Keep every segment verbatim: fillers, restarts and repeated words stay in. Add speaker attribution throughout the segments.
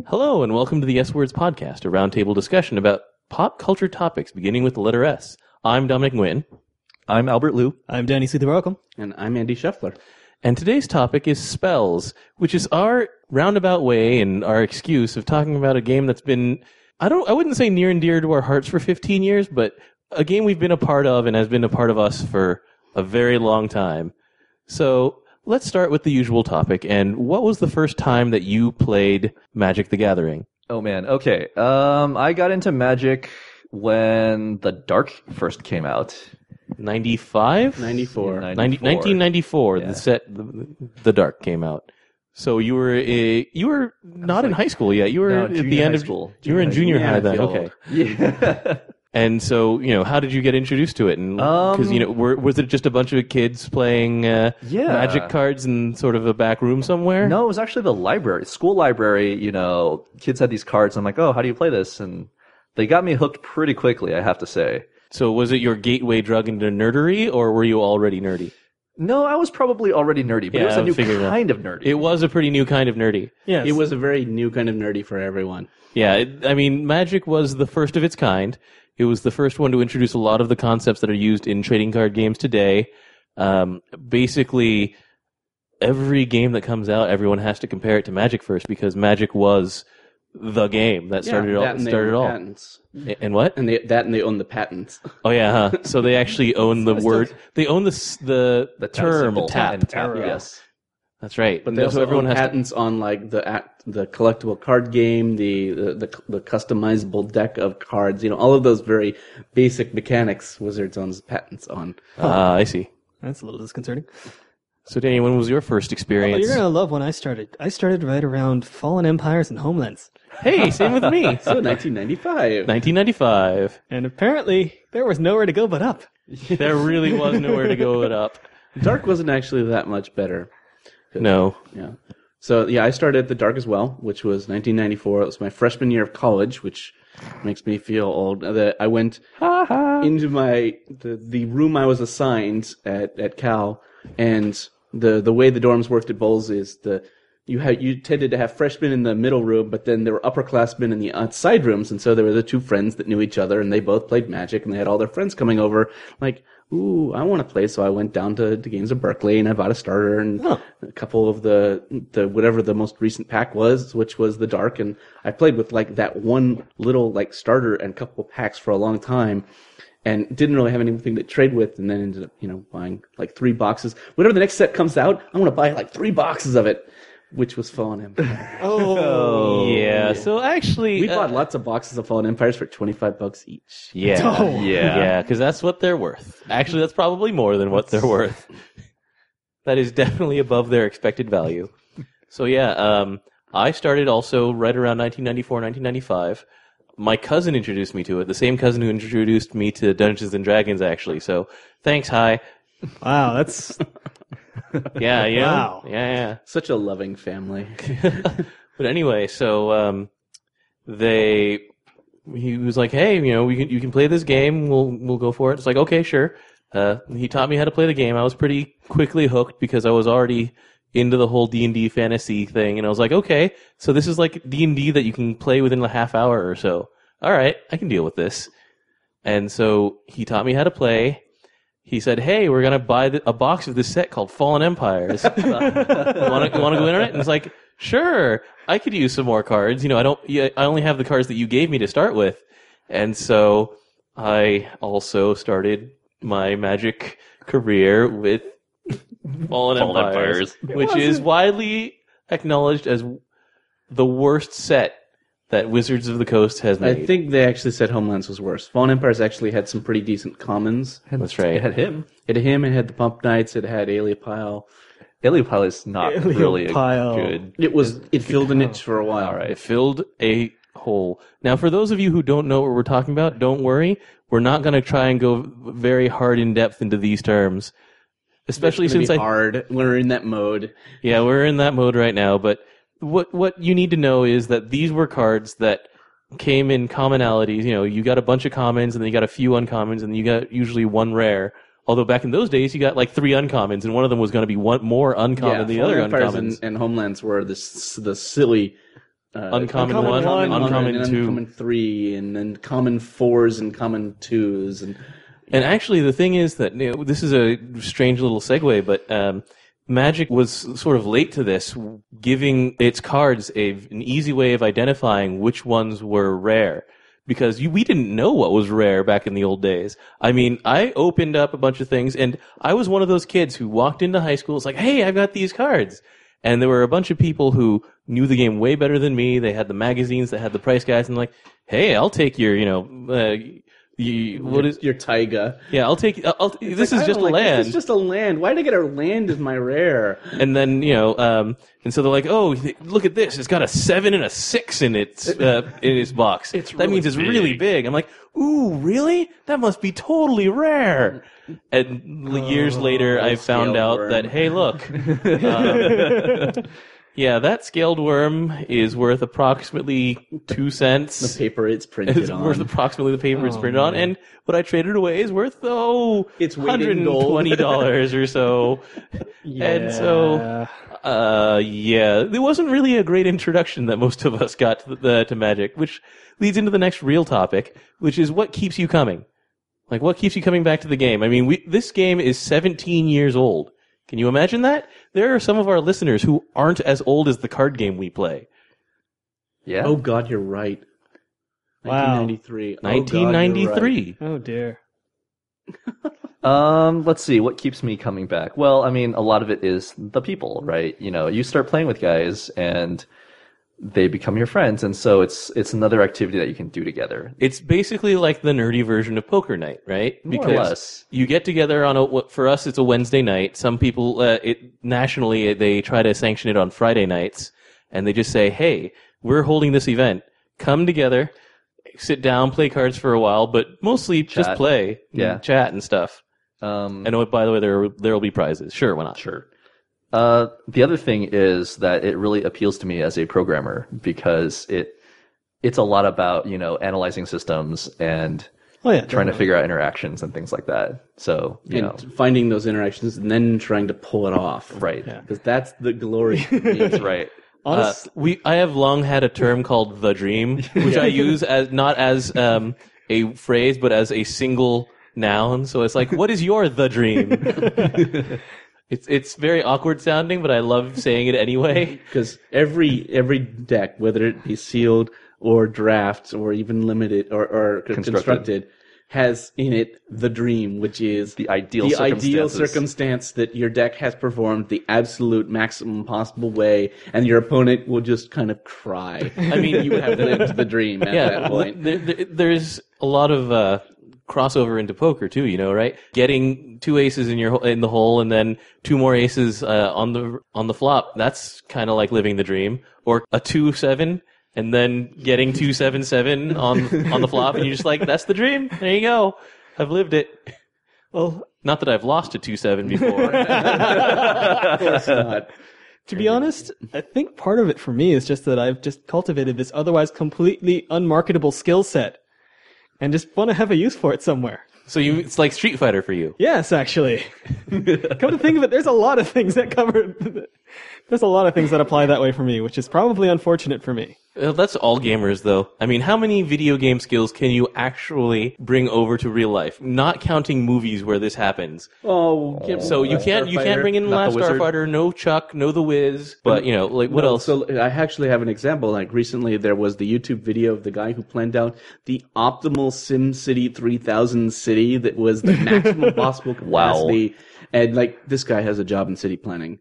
Speaker 1: Hello, and welcome to the S Words Podcast, a roundtable discussion about pop culture topics beginning with the letter S. I'm Dominic Nguyen.
Speaker 2: I'm Albert Liu.
Speaker 3: I'm Danny Sutherwalcom.
Speaker 4: And I'm Andy Scheffler.
Speaker 1: And today's topic is spells, which is our roundabout way and our excuse of talking about a game that's been, I don't, I wouldn't say near and dear to our hearts for fifteen years, but a game we've been a part of and has been a part of us for a very long time. So let's start with the usual topic. And what was the first time that you played Magic the Gathering?
Speaker 2: Oh man, okay. Um, I got into Magic when the Dark first came out.
Speaker 1: ninety-five?
Speaker 4: ninety-four.
Speaker 2: Yeah,
Speaker 1: ninety, nineteen ninety-four,
Speaker 2: Yeah.
Speaker 1: the set, the, the Dark came out. So you were a, you were not in high school yet. You were
Speaker 2: No,
Speaker 1: at
Speaker 2: junior
Speaker 1: the end
Speaker 2: high
Speaker 1: of
Speaker 2: school.
Speaker 1: You were in junior
Speaker 4: Yeah,
Speaker 1: high
Speaker 4: I
Speaker 1: then.
Speaker 4: feel
Speaker 1: Okay.
Speaker 4: old.
Speaker 2: Yeah.
Speaker 1: And so, you know, how did you get introduced to it? And because
Speaker 2: Um,
Speaker 1: you know, were, was it just a bunch of kids playing uh,
Speaker 2: Yeah.
Speaker 1: Magic cards in sort of a back room somewhere?
Speaker 2: No, it was actually the library, school library. You know, kids had these cards. I'm like, oh, how do you play this? And they got me hooked pretty quickly, I have to say.
Speaker 1: So was it your gateway drug into nerdery, or were you already nerdy?
Speaker 2: No, I was probably already nerdy, but
Speaker 1: Yeah,
Speaker 2: it was a
Speaker 1: I
Speaker 2: new
Speaker 1: figured that.
Speaker 2: kind of nerdy.
Speaker 1: It was a pretty new kind of nerdy.
Speaker 3: Yes.
Speaker 4: It was a very new kind of nerdy for everyone.
Speaker 1: Yeah, it, I mean, Magic was the first of its kind. It was the first one to introduce a lot of the concepts that are used in trading card games today. Um, basically, every game that comes out, everyone has to compare it to Magic first because Magic was the game that started
Speaker 4: yeah,
Speaker 1: it
Speaker 4: that
Speaker 1: all.
Speaker 4: and they
Speaker 1: Started
Speaker 4: own
Speaker 1: it all.
Speaker 4: patents.
Speaker 1: A- And what?
Speaker 4: And they, that and they own the patents.
Speaker 1: Oh yeah, huh? So they actually own the word. They own the s- the,
Speaker 2: the
Speaker 1: term
Speaker 2: symbol
Speaker 1: tap.
Speaker 2: and tap.
Speaker 4: Yeah.
Speaker 2: Yes.
Speaker 1: That's right.
Speaker 4: But
Speaker 1: And
Speaker 4: they
Speaker 1: so
Speaker 4: also
Speaker 1: everyone
Speaker 4: own
Speaker 1: has to,
Speaker 4: patents on like the act, the collectible card game, the, the the the customizable deck of cards. You know, all of those very basic mechanics. Wizards owns patents on.
Speaker 1: Ah, I see.
Speaker 3: That's a little disconcerting.
Speaker 1: So Danny, when was your first
Speaker 3: Well,
Speaker 1: experience?
Speaker 3: you're gonna love when I started. I started right around Fallen Empires and Homelands,
Speaker 1: Hey, same with me.
Speaker 4: So nineteen ninety-five.
Speaker 1: nineteen ninety-five.
Speaker 3: and apparently there was nowhere to go but up.
Speaker 1: There really was nowhere to go but up.
Speaker 4: Dark wasn't actually that much better.
Speaker 1: No.
Speaker 4: Yeah. So yeah, I started at the Dark as well, which was nineteen ninety-four. It was my freshman year of college, which makes me feel old. Uh, That I went into my the, the room I was assigned at, at Cal, and the the way the dorms worked at Bowles is the you had you tended to have freshmen in the middle room, but then there were upperclassmen in the outside rooms, and so there were the two friends that knew each other, and they both played Magic, and they had all their friends coming over, like, ooh, I want to play. So I went down to, to Games of Berkeley and I bought a starter and
Speaker 3: Huh.
Speaker 4: a couple of the, the, whatever the most recent pack was, which was the Dark. And I played with like that one little like starter and couple of packs for a long time and didn't really have anything to trade with. And then ended up, you know, buying like three boxes. Whenever the next set comes out, I want to buy like three boxes of it, which was Fallen Empire.
Speaker 3: Oh,
Speaker 1: Yeah. So actually,
Speaker 4: We
Speaker 1: uh,
Speaker 4: bought lots of boxes of Fallen Empires for twenty-five bucks each.
Speaker 1: Yeah.
Speaker 3: Oh.
Speaker 1: Yeah. Yeah, because that's what they're worth. Actually, that's probably more than what they're worth. That is definitely above their expected value. So yeah, um, I started also right around nineteen ninety-four, nineteen ninety-five. My cousin introduced me to it, the same cousin who introduced me to Dungeons and Dragons, actually. So thanks, hi.
Speaker 3: wow, that's
Speaker 1: Yeah, you know?
Speaker 3: Wow.
Speaker 1: Yeah, yeah.
Speaker 4: Such a loving family.
Speaker 1: But anyway, so um, they he was like, "Hey, you know, we can you can play this game. We'll we'll go for it." It's like, "Okay, sure." Uh, he taught me how to play the game. I was pretty quickly hooked because I was already into the whole D and D fantasy thing, and I was like, "Okay, so this is like D and D that you can play within a half hour or so. All right, I can deal with this." And so he taught me how to play. He said, "Hey, we're gonna buy the, a box of this set called Fallen Empires. Want to want to go in on it?" And it's like, "Sure, I could use some more cards. You know, I don't. yeah, I only have the cards that you gave me to start with." And so I also started my Magic career with Fallen,
Speaker 2: Fallen
Speaker 1: Empires,
Speaker 2: Empires.
Speaker 1: which is widely acknowledged as the worst set that Wizards of the Coast has made.
Speaker 4: I think they actually said Homelands was worse. Fallen Empires actually had some pretty decent commons.
Speaker 1: That's right.
Speaker 2: It had him.
Speaker 4: It had him, it had the Pump Knights, it had Aeliopile.
Speaker 2: Aeliopile is not really a
Speaker 3: Aeliopile.
Speaker 2: good.
Speaker 4: It was it filled a niche for a while.
Speaker 2: All right.
Speaker 1: It filled a hole. Now, for those of you who don't know what we're talking about, don't worry. We're not going to try and go very hard in depth into these terms, especially
Speaker 4: It's gonna
Speaker 1: since
Speaker 4: be
Speaker 1: I
Speaker 4: hard. We're in that mode.
Speaker 1: yeah we're in that mode right now. But what what you need to know is that these were cards that came in commonalities. You know, you got a bunch of commons, and then you got a few uncommons, and then you got usually one rare. Although back in those days, you got like three uncommons, and one of them was going to be one more uncommon
Speaker 4: yeah,
Speaker 1: than the
Speaker 4: Fallen
Speaker 1: other
Speaker 4: Empires
Speaker 1: uncommons.
Speaker 4: and, and Homelands were the s- the silly uh,
Speaker 1: Uncommon
Speaker 3: Uncommon
Speaker 1: one,
Speaker 3: one,
Speaker 1: uncommon
Speaker 4: and
Speaker 1: two.
Speaker 4: uncommon three, and then common fours and common twos, and
Speaker 1: And actually, the thing is that you know, this is a strange little segue, but um, Magic was sort of late to this, giving its cards a, an easy way of identifying which ones were rare. Because you, we didn't know what was rare back in the old days. I mean, I opened up a bunch of things, and I was one of those kids who walked into high school. It's like, hey, I've got these cards. And there were a bunch of people who knew the game way better than me. They had the magazines that had the price guides, and like, hey, I'll take your, you know, uh, you, what
Speaker 4: your,
Speaker 1: is
Speaker 4: your taiga.
Speaker 1: Yeah, I'll take. I'll, I'll, this
Speaker 4: Like,
Speaker 1: is
Speaker 4: I
Speaker 1: just
Speaker 4: don't
Speaker 1: a
Speaker 4: like,
Speaker 1: land.
Speaker 4: This is just a land. Why did I get a land as my rare?
Speaker 1: And then you know, um, and so they're like, "Oh, look at this! It's got a seven and a six in its uh, in its box.
Speaker 4: It's
Speaker 1: that
Speaker 4: really
Speaker 1: means it's
Speaker 4: big."
Speaker 1: really big." I'm like, "Ooh, really? That must be totally rare." And l- years later, I found
Speaker 4: scaled
Speaker 1: out
Speaker 4: worm.
Speaker 1: that hey, look, um, yeah, that scaled worm is worth approximately two cents.
Speaker 4: The paper it's printed
Speaker 1: It's
Speaker 4: on.
Speaker 1: worth approximately the paper it's
Speaker 3: Oh,
Speaker 1: printed on,
Speaker 3: man.
Speaker 1: and what I traded away is worth oh,
Speaker 4: It's weight in
Speaker 1: hundred and
Speaker 4: gold.
Speaker 1: twenty dollars or so. And so, uh, yeah, it wasn't really a great introduction that most of us got to, the, to Magic, which leads into the next real topic, which is what keeps you coming. Like, what keeps you coming back to the game? I mean, we, this game is seventeen years old. Can you imagine that? There are some of our listeners who aren't as old as the card game we play.
Speaker 2: Yeah.
Speaker 4: Oh God, you're right.
Speaker 3: Wow.
Speaker 4: nineteen ninety-three.
Speaker 1: nineteen ninety-three.
Speaker 3: Oh dear.
Speaker 2: Um, let's see, what keeps me coming back? Well, I mean, a lot of it is the people, right? You know, you start playing with guys and they become your friends, and so it's it's another activity that you can do together.
Speaker 1: It's basically like the nerdy version of poker night, right?
Speaker 2: More or less.
Speaker 1: You get together on a, what for us it's a Wednesday night. Some people, uh, it nationally they try to sanction it on Friday nights, and they just say, "Hey, we're holding this event. Come together, sit down, play cards for a while, but mostly just
Speaker 2: Chat.
Speaker 1: play,
Speaker 2: Yeah.
Speaker 1: and chat and stuff."
Speaker 2: Um,
Speaker 1: And oh, by the way, there there will be prizes. Sure, why not?
Speaker 2: Sure. Uh, the other thing is that it really appeals to me as a programmer because it it's a lot about, you know, analyzing systems and
Speaker 3: Oh yeah.
Speaker 2: trying to
Speaker 3: definitely.
Speaker 2: figure out interactions and things like that. So, you
Speaker 4: And
Speaker 2: know,
Speaker 4: finding those interactions and then trying to pull it off.
Speaker 2: right.
Speaker 3: Yeah.
Speaker 4: Because that's the glory. for me.
Speaker 2: That's right.
Speaker 1: Uh,
Speaker 3: Honest,
Speaker 1: we I have long had a term called the dream, which I use as not as um, a phrase, but as a single noun. So it's like, what is your the dream? It's it's very awkward sounding, but I love saying it anyway.
Speaker 4: Because every every deck, whether it be sealed or drafts or even limited or, or
Speaker 2: Constructed.
Speaker 4: constructed. has in it the dream, which is
Speaker 2: The ideal
Speaker 4: the ideal
Speaker 2: circumstances.
Speaker 4: circumstance that your deck has performed the absolute maximum possible way, and your opponent will just kind of cry. I mean, you have lived the dream at
Speaker 1: Yeah,
Speaker 4: that point.
Speaker 1: there, there, there's a lot of uh, crossover into poker too. You know, right? Getting two aces in your in the hole, and then two more aces uh, on the on the flop. That's kind of like living the dream. Or a two seven. And then getting two seven seven on on the flop, and you're just like, "That's the dream." There you go. I've lived it.
Speaker 3: well,
Speaker 1: Not that I've lost a two seven before.
Speaker 4: Of course not.
Speaker 3: to be honest, I think part of it for me is just that I've just cultivated this otherwise completely unmarketable skill set, and just want to have a use for it somewhere.
Speaker 1: So you, it's like Street Fighter for you.
Speaker 3: Yes, actually. Come to think of it, there's a lot of things that cover. There's a lot of things that apply that way for me, which is probably unfortunate for me.
Speaker 1: Well, that's all gamers, though. I mean, how many video game skills can you actually bring over to real life? Not counting movies where this happens.
Speaker 4: Oh, can't-
Speaker 1: So you can't you can't bring in
Speaker 2: Not
Speaker 1: Last
Speaker 2: the Wizard.
Speaker 1: Starfighter, no Chuck, no The Wiz, but you know, like what
Speaker 4: No,
Speaker 1: else?
Speaker 4: So I actually have an example. Like recently, there was the YouTube video of the guy who planned out the optimal SimCity three thousand city that was the maximum possible
Speaker 2: Wow.
Speaker 4: capacity. And like this guy has a job in city planning.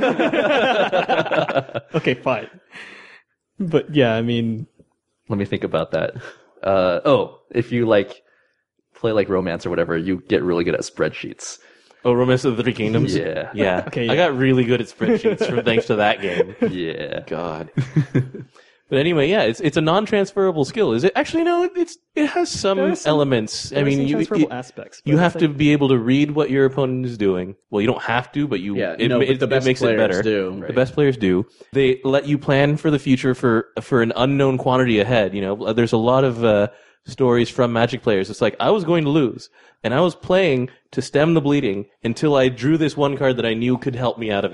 Speaker 3: Okay, fine. But yeah, I mean,
Speaker 2: Let me think about that. Uh, oh, if you like play like romance or whatever, you get really good at spreadsheets.
Speaker 1: Oh, Romance of the Three Kingdoms.
Speaker 2: Yeah.
Speaker 1: yeah.
Speaker 3: Okay,
Speaker 1: I
Speaker 3: yeah.
Speaker 1: got really good at spreadsheets from thanks to that game.
Speaker 2: Yeah.
Speaker 1: God. But anyway, yeah, it's it's a non-transferable skill. Is it actually no? It's it has some,
Speaker 3: There are some-
Speaker 1: elements.
Speaker 3: there
Speaker 1: I
Speaker 3: are
Speaker 1: mean,
Speaker 3: some
Speaker 1: you
Speaker 3: transferable
Speaker 1: it-
Speaker 3: aspects.
Speaker 1: you
Speaker 3: but
Speaker 1: have
Speaker 3: it's
Speaker 1: to
Speaker 3: like-
Speaker 1: be able to read what your opponent is doing. Well, you don't have to, but you
Speaker 4: Yeah,
Speaker 1: it,
Speaker 4: no,
Speaker 1: ma-
Speaker 4: but
Speaker 1: it,
Speaker 4: the
Speaker 1: it
Speaker 4: best
Speaker 1: makes it
Speaker 4: players
Speaker 1: better.
Speaker 4: do.
Speaker 1: The best players do. They let you plan for the future for for an unknown quantity ahead. You know, there's a lot of uh, stories from Magic players. It's like I was going to lose, and I was playing to stem the bleeding until I drew this one card that I knew could help me out of it.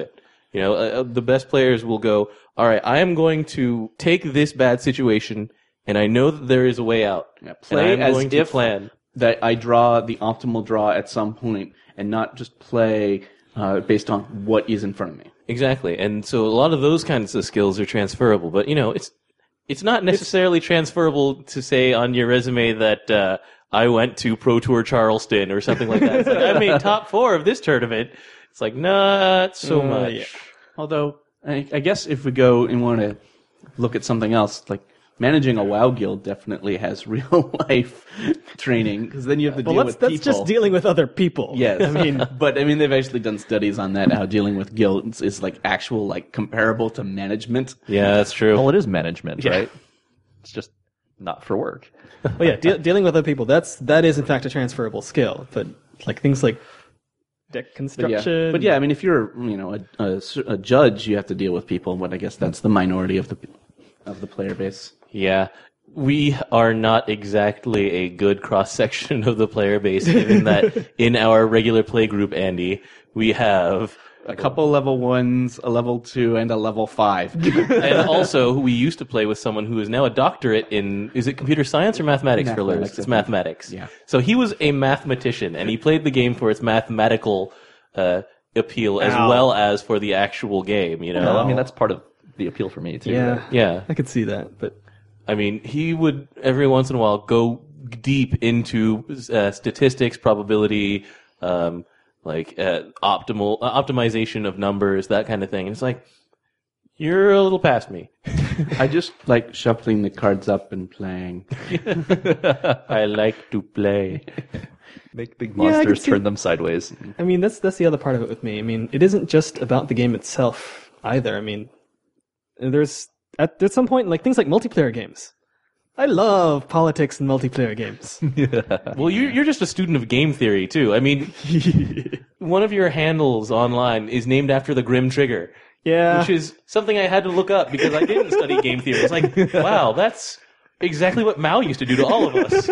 Speaker 1: You know, uh, the best players will go, all right, I am going to take this bad situation, and I know that there is a way out.
Speaker 4: Yeah,
Speaker 1: and
Speaker 4: play
Speaker 1: I'm
Speaker 4: as
Speaker 1: going to
Speaker 4: if
Speaker 1: plan.
Speaker 4: that I draw the optimal draw at some point, and not just play uh, based on what is in front of me.
Speaker 1: Exactly. And so a lot of those kinds of skills are transferable, but you know, it's it's not necessarily transferable to say on your resume that uh, I went to Pro Tour Charleston or something like that. It's like, I made top four of this tournament. It's like, not so
Speaker 3: Uh,
Speaker 1: much.
Speaker 3: yeah.
Speaker 4: Although, I, I guess if we go and want to look at something else, like managing a WoW guild definitely has real life training, because then you have to
Speaker 3: Well,
Speaker 4: deal
Speaker 3: that's,
Speaker 4: with
Speaker 3: that's
Speaker 4: people.
Speaker 3: just dealing with other people.
Speaker 4: Yes,
Speaker 3: I mean,
Speaker 4: but I mean they've actually done studies on that, how dealing with guilds is like actual, like comparable to management.
Speaker 1: Yeah, that's true.
Speaker 2: Well, it is management,
Speaker 4: Yeah.
Speaker 2: right? It's just not for work.
Speaker 3: well, yeah, de- dealing with other people, that's, that is in fact a transferable skill. But like things like deck
Speaker 4: But yeah,
Speaker 3: construction.
Speaker 4: but yeah, I mean if you're you know a, a, a judge, you have to deal with people, but I guess that's the minority of the of the player base.
Speaker 1: Yeah. We are not exactly a good cross-section of the player base, given that in our regular play group, Andy, we have...
Speaker 4: A couple level ones, a level two, and a level five.
Speaker 1: And also, we used to play with someone who is now a doctorate in... Is it computer science or mathematics, for
Speaker 4: Mathematics,
Speaker 1: Lurs?
Speaker 4: I
Speaker 1: It's
Speaker 4: think.
Speaker 1: mathematics.
Speaker 4: Yeah.
Speaker 1: So he was a mathematician, and he played the game for its mathematical uh, appeal as
Speaker 3: Ow.
Speaker 1: well as for the actual game, you know?
Speaker 2: Well, I mean, that's part of the appeal for me, too.
Speaker 3: yeah,
Speaker 2: right?
Speaker 1: Yeah.
Speaker 3: I could see that. But
Speaker 1: I mean, he would every once in a while go deep into uh, statistics, probability, um, like uh, optimal uh, optimization of numbers, that kind of thing. And it's like, you're a little past me.
Speaker 4: I just like shuffling the cards up and playing.
Speaker 1: I like to play.
Speaker 2: Make big
Speaker 3: Yeah, I can
Speaker 2: monsters,
Speaker 3: see-
Speaker 2: turn them sideways.
Speaker 3: I mean, that's that's the other part of it with me. I mean, it isn't just about the game itself either. I mean, there's at there's some point like things like multiplayer games. I love politics in multiplayer games.
Speaker 1: Well, you, you're just a student of game theory too. I mean, one of your handles online is named after the Grim Trigger,
Speaker 3: Yeah,
Speaker 1: which is something I had to look up because I didn't study game theory. It's like, wow, that's exactly what Mao used to do to all of us.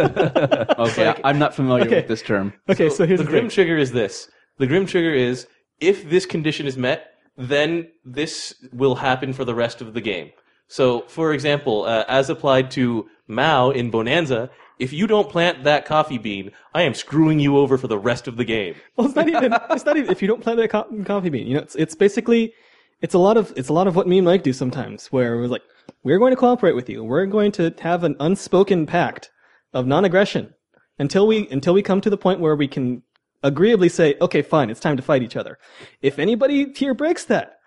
Speaker 4: Okay, I- I'm not familiar
Speaker 3: Okay.
Speaker 4: with this term.
Speaker 3: okay. So, here's
Speaker 1: the
Speaker 3: the,
Speaker 1: Grim
Speaker 3: thing.
Speaker 1: Trigger is this. The Grim Trigger is if this condition is met, then this will happen for the rest of the game. So, for example, uh, as applied to Mao in Bonanza, if you don't plant that coffee bean, I am screwing you over for the rest of the game.
Speaker 3: Well, it's not even. It's not even if you don't plant that co- coffee bean. You know, it's it's basically, it's a lot of it's a lot of what me and Mike do sometimes, where we're like, we're going to cooperate with you. We're going to have an unspoken pact of non-aggression until we until we come to the point where we can agreeably say, okay, fine, it's time to fight each other. If anybody here breaks that,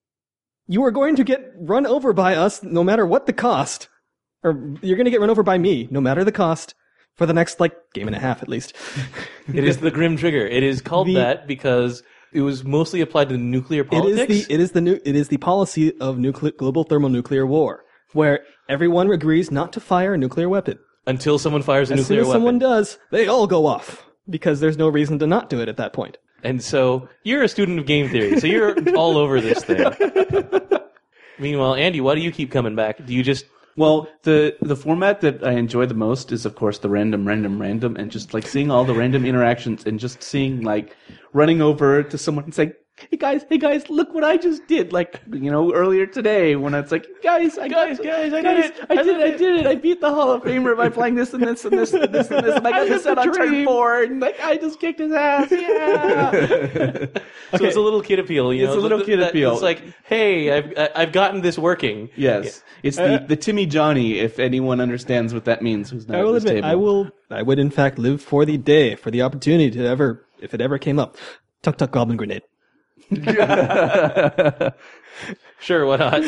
Speaker 3: you are going to get run over by us no matter what the cost. Or you're going to get run over by me no matter the cost for the next, like, game and a half at least.
Speaker 1: It is the Grim Trigger. It is called
Speaker 3: The-
Speaker 1: that because it was mostly applied to nuclear
Speaker 3: It
Speaker 1: politics.
Speaker 3: is the it is the new it is the policy of nuclear global thermonuclear war, where everyone agrees not to fire a nuclear weapon.
Speaker 1: until someone fires a
Speaker 3: As soon
Speaker 1: nuclear
Speaker 3: as
Speaker 1: weapon.
Speaker 3: someone does, they all go off because there's no reason to not do it at that point.
Speaker 1: And so you're a student of game theory, so you're all over this thing. Meanwhile, Andy, why do you keep coming back? Do you just
Speaker 4: Well, the the format that I enjoy the most is, of course, the random, random, random, and just like seeing all the random interactions and just seeing like running over to someone and saying, "Hey guys, hey guys, look what I just did!" Like you know earlier today when it's like, "Guys, I
Speaker 1: Guys,
Speaker 4: got,
Speaker 1: guys, I did it.
Speaker 4: I
Speaker 1: I
Speaker 4: did
Speaker 1: did
Speaker 4: it, I
Speaker 1: it."
Speaker 4: did it, I beat the Hall of Famer by playing this and this and this and this and this, and I got
Speaker 1: I
Speaker 4: this
Speaker 1: hit
Speaker 4: out
Speaker 1: the
Speaker 4: on turn
Speaker 1: dream.
Speaker 4: four, and like I just kicked his ass, yeah."
Speaker 1: So it's a little kid appeal, you
Speaker 4: It's
Speaker 1: know.
Speaker 4: a little
Speaker 1: th-
Speaker 4: kid
Speaker 1: that-
Speaker 4: appeal.
Speaker 1: It's like, hey, I've I- I've gotten this working.
Speaker 4: Yes, it's the the Timmy Johnny. If anyone understands what that means, who's not
Speaker 3: I will
Speaker 4: at this
Speaker 3: admit,
Speaker 4: table.
Speaker 3: I will, I would in fact live for the day, for the opportunity to ever, if it ever came up, tuck tuck goblin grenade.
Speaker 1: Sure, why not?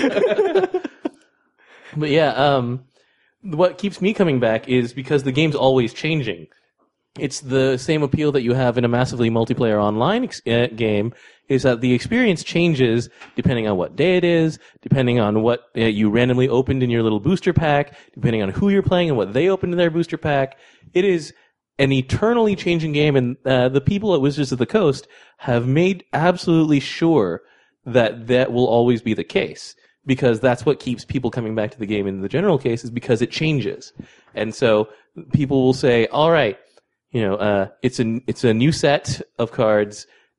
Speaker 1: But yeah, um, what keeps me coming back is because the game's always changing. It's the same appeal that you have in a massively multiplayer online ex- uh, game, is that the experience changes depending on what day it is, depending on what uh, you randomly opened in your little booster pack, depending on who you're playing and what they opened in their booster pack. It is an eternally changing game, and uh, the people at Wizards of the Coast have made absolutely sure that that will always be the case, because that's what keeps people coming back to the game in the general case, is because it changes. And so people will say, all right, you know, uh, it's a, it's a new set of cards.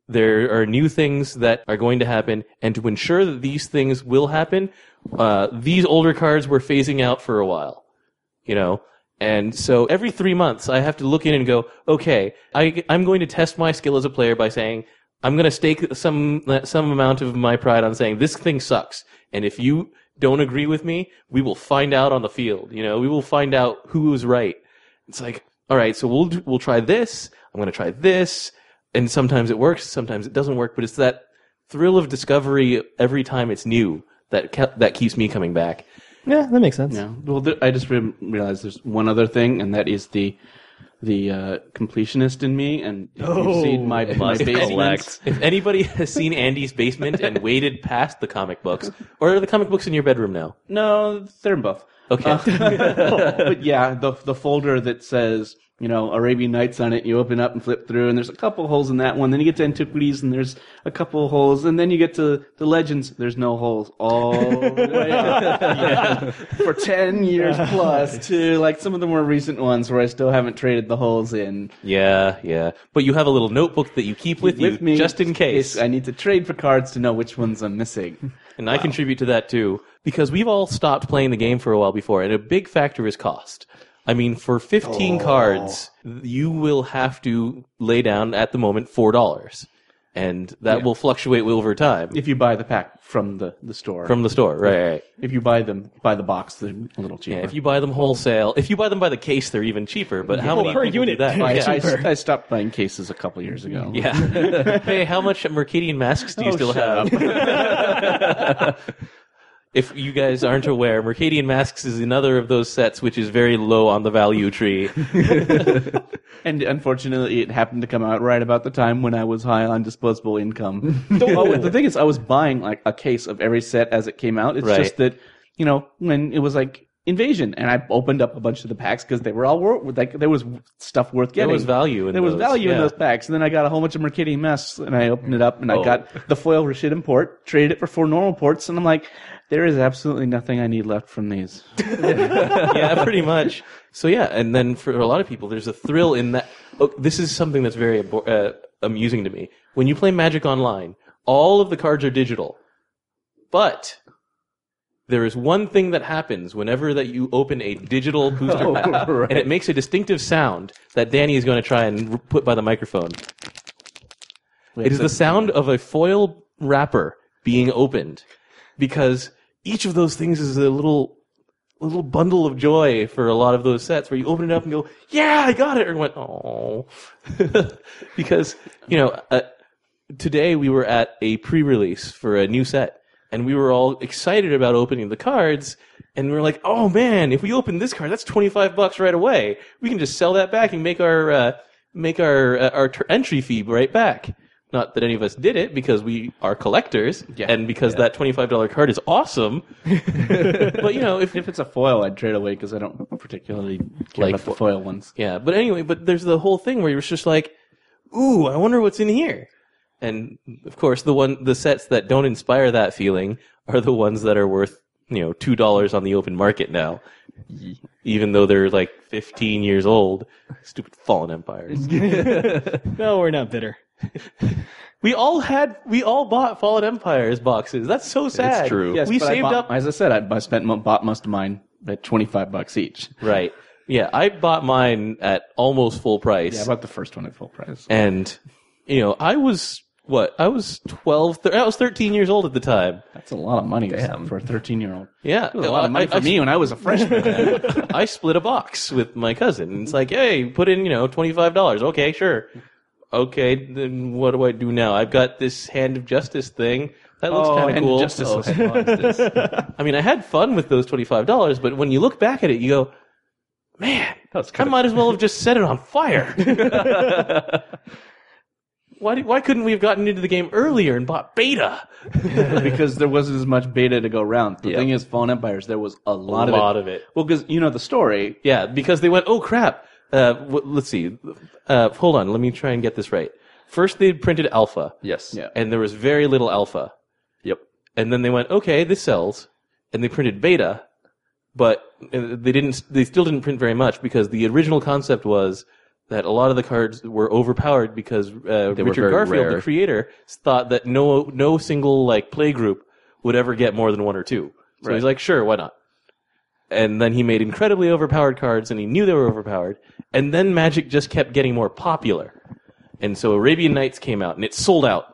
Speaker 1: There are new things that are going to happen, and to ensure that these things will happen, uh, these older cards were phasing out for a while. You know? And so every three months, I have to look in and go, okay, I, I'm going to test my skill as a player by saying, I'm going to stake some some amount of my pride on saying, this thing sucks. And if you don't agree with me, we will find out on the field. You know, we will find out who was right. It's like, all right, so we'll we'll try this. I'm going to try this. And sometimes it works, sometimes it doesn't work. But it's that thrill of discovery every time it's new that ke- that keeps me coming back.
Speaker 3: Yeah, that makes sense.
Speaker 4: Yeah. Well, th- I just re- realized there's one other thing, and that is the the uh, completionist in me. And if
Speaker 3: Oh.
Speaker 4: you've seen my, my
Speaker 2: Must
Speaker 4: basement,
Speaker 2: collect.
Speaker 1: If anybody has seen Andy's basement and waded past the comic books, or are the comic books in your bedroom now?
Speaker 4: no, they're in both.
Speaker 1: Okay.
Speaker 4: But yeah, the the folder that says, you know, Arabian Nights on it, you open up and flip through, and there's a couple holes in that one. Then you get to Antiquities, and there's a couple holes, and then you get to the Legends. There's no holes all the way up. Yeah. For ten years plus to like some of the more recent ones where I still haven't traded the holes in.
Speaker 1: Yeah, yeah. But you have a little notebook that you keep with,
Speaker 4: With
Speaker 1: you
Speaker 4: me,
Speaker 1: just in case.
Speaker 4: I need to trade for cards to know which ones I'm missing.
Speaker 1: And I contribute to that too, because we've all stopped playing the game for a while before, and a big factor is cost. I mean, for fifteen cards, you will have to lay down at the moment four dollars. And that
Speaker 4: Yeah.
Speaker 1: will fluctuate over time
Speaker 4: If you buy the pack from the, the store.
Speaker 1: from the store. Right, right.
Speaker 4: if you buy them by the box, they're a little cheaper.
Speaker 1: Yeah, if you buy them wholesale, if you buy them by the case, they're even cheaper. But how many
Speaker 3: Per
Speaker 1: people do
Speaker 3: unit.
Speaker 1: that?
Speaker 4: I,
Speaker 1: Yeah.
Speaker 4: I, I stopped buying cases a couple years ago.
Speaker 1: Yeah. Hey, how much Mercadian masks do you
Speaker 4: Oh,
Speaker 1: still
Speaker 4: shut
Speaker 1: have? If you guys aren't aware, Mercadian Masks is another of those sets which is very low on the value tree.
Speaker 4: And unfortunately, it happened to come out right about the time when I was high on disposable income. Oh, the thing is, I was buying like a case of every set as it came out. It's
Speaker 1: Right.
Speaker 4: just that, you know, when it was like Invasion, and I opened up a bunch of the packs because they were all wor- like there was stuff worth
Speaker 1: There
Speaker 4: getting.
Speaker 1: was value in
Speaker 4: There was
Speaker 1: those,
Speaker 4: value in
Speaker 1: yeah.
Speaker 4: those packs, and then I got a whole bunch of Mercadian Masks, and I opened it up, and
Speaker 1: Oh.
Speaker 4: I got the foil Rashid import, traded it for four normal ports, and I'm like, there is absolutely nothing I need left from these.
Speaker 1: Yeah, pretty much. So yeah, and then for a lot of people, there's a thrill in that. Oh, this is something that's very abo- uh, amusing to me. When you play Magic Online, all of the cards are digital, but there is one thing that happens whenever that you open a digital booster
Speaker 2: Oh,
Speaker 1: pack,
Speaker 2: right.
Speaker 1: and it makes a distinctive sound that Danny is going to try and r- put by the microphone. It is the sound of a foil wrapper being opened, because each of those things is a little, a little bundle of joy for a lot of those sets where you open it up and go, "Yeah, I got it," or went, "Oh," because you know, uh, today we were at a pre-release for a new set, and we were all excited about opening the cards, and we were like, "Oh man, if we open this card, that's twenty-five bucks right away. We can just sell that back and make our uh, make our uh, our ter- entry fee right back." Not that any of us did it, because we are collectors,
Speaker 4: Yeah.
Speaker 1: and because that twenty-five dollars card is awesome. But, you know, if,
Speaker 4: If it's a foil, I'd trade away because I don't particularly care
Speaker 1: Like
Speaker 4: about the
Speaker 1: fo-
Speaker 4: foil ones.
Speaker 1: yeah, but anyway, but there's the whole thing where you're just like, ooh, I wonder what's in here. And, of course, the one, the sets that don't inspire that feeling are the ones that are worth, you know, two dollars on the open market now. Even though they're like fifteen years old. Stupid Fallen Empires.
Speaker 3: No, we're not bitter.
Speaker 1: We all had, we all bought Fallen Empires boxes. That's so sad.
Speaker 2: true.
Speaker 4: Yes,
Speaker 1: we
Speaker 4: but I
Speaker 1: saved
Speaker 4: bought-
Speaker 1: up.
Speaker 4: As I said, I, I spent mo- bought most of mine at twenty-five bucks each.
Speaker 1: Right. Yeah, I bought mine at almost full price.
Speaker 4: Yeah, I bought the first one at full price.
Speaker 1: And, you know, I was, what? I was twelve, thir- I was thirteen years old at the time.
Speaker 4: That's a lot of money
Speaker 2: Damn.
Speaker 4: for a thirteen-year-old.
Speaker 1: Yeah.
Speaker 4: It was a lot of money
Speaker 1: I,
Speaker 4: for
Speaker 1: I,
Speaker 4: me when I was a freshman.
Speaker 1: I split a box with my cousin. It's like, hey, put in, you know, twenty-five dollars. Okay, sure. Okay, then what do I do now? I've got this Hand of Justice thing. That looks
Speaker 4: Oh,
Speaker 1: kind of
Speaker 4: Hand of
Speaker 1: cool.
Speaker 4: Justice
Speaker 1: Oh,
Speaker 4: was
Speaker 1: Hand of Justice. I mean, I had fun with those twenty-five dollars, but when you look back at it, you go, man,
Speaker 2: was
Speaker 1: I
Speaker 2: kinda-
Speaker 1: might as well have just set it on fire. Why, did, why couldn't we have gotten into the game earlier and bought beta?
Speaker 4: because there wasn't as much beta to go around. The
Speaker 2: Yep.
Speaker 4: thing is, Fallen Empires, there was a lot,
Speaker 1: a
Speaker 4: of,
Speaker 1: lot
Speaker 4: it.
Speaker 1: of it.
Speaker 4: Well, because you know the story.
Speaker 1: Yeah, because they went, oh crap. Uh, w- let's see. Uh, hold on, let me try and get this right. First, they printed alpha,
Speaker 2: Yes.
Speaker 4: Yeah.
Speaker 1: and there was very little alpha.
Speaker 2: Yep.
Speaker 1: And then they went, okay, this sells, and they printed beta, but uh, they didn't. They still didn't print very much because the original concept was that a lot of the cards were overpowered because uh,
Speaker 2: They were
Speaker 1: Richard
Speaker 2: very
Speaker 1: Garfield,
Speaker 2: rare.
Speaker 1: the creator, thought that no no single like play group would ever get more than one or two. So
Speaker 4: Right.
Speaker 1: he's like, sure, why not? And then he made incredibly overpowered cards, and he knew they were overpowered. And then Magic just kept getting more popular. And so Arabian Nights came out, and it sold out.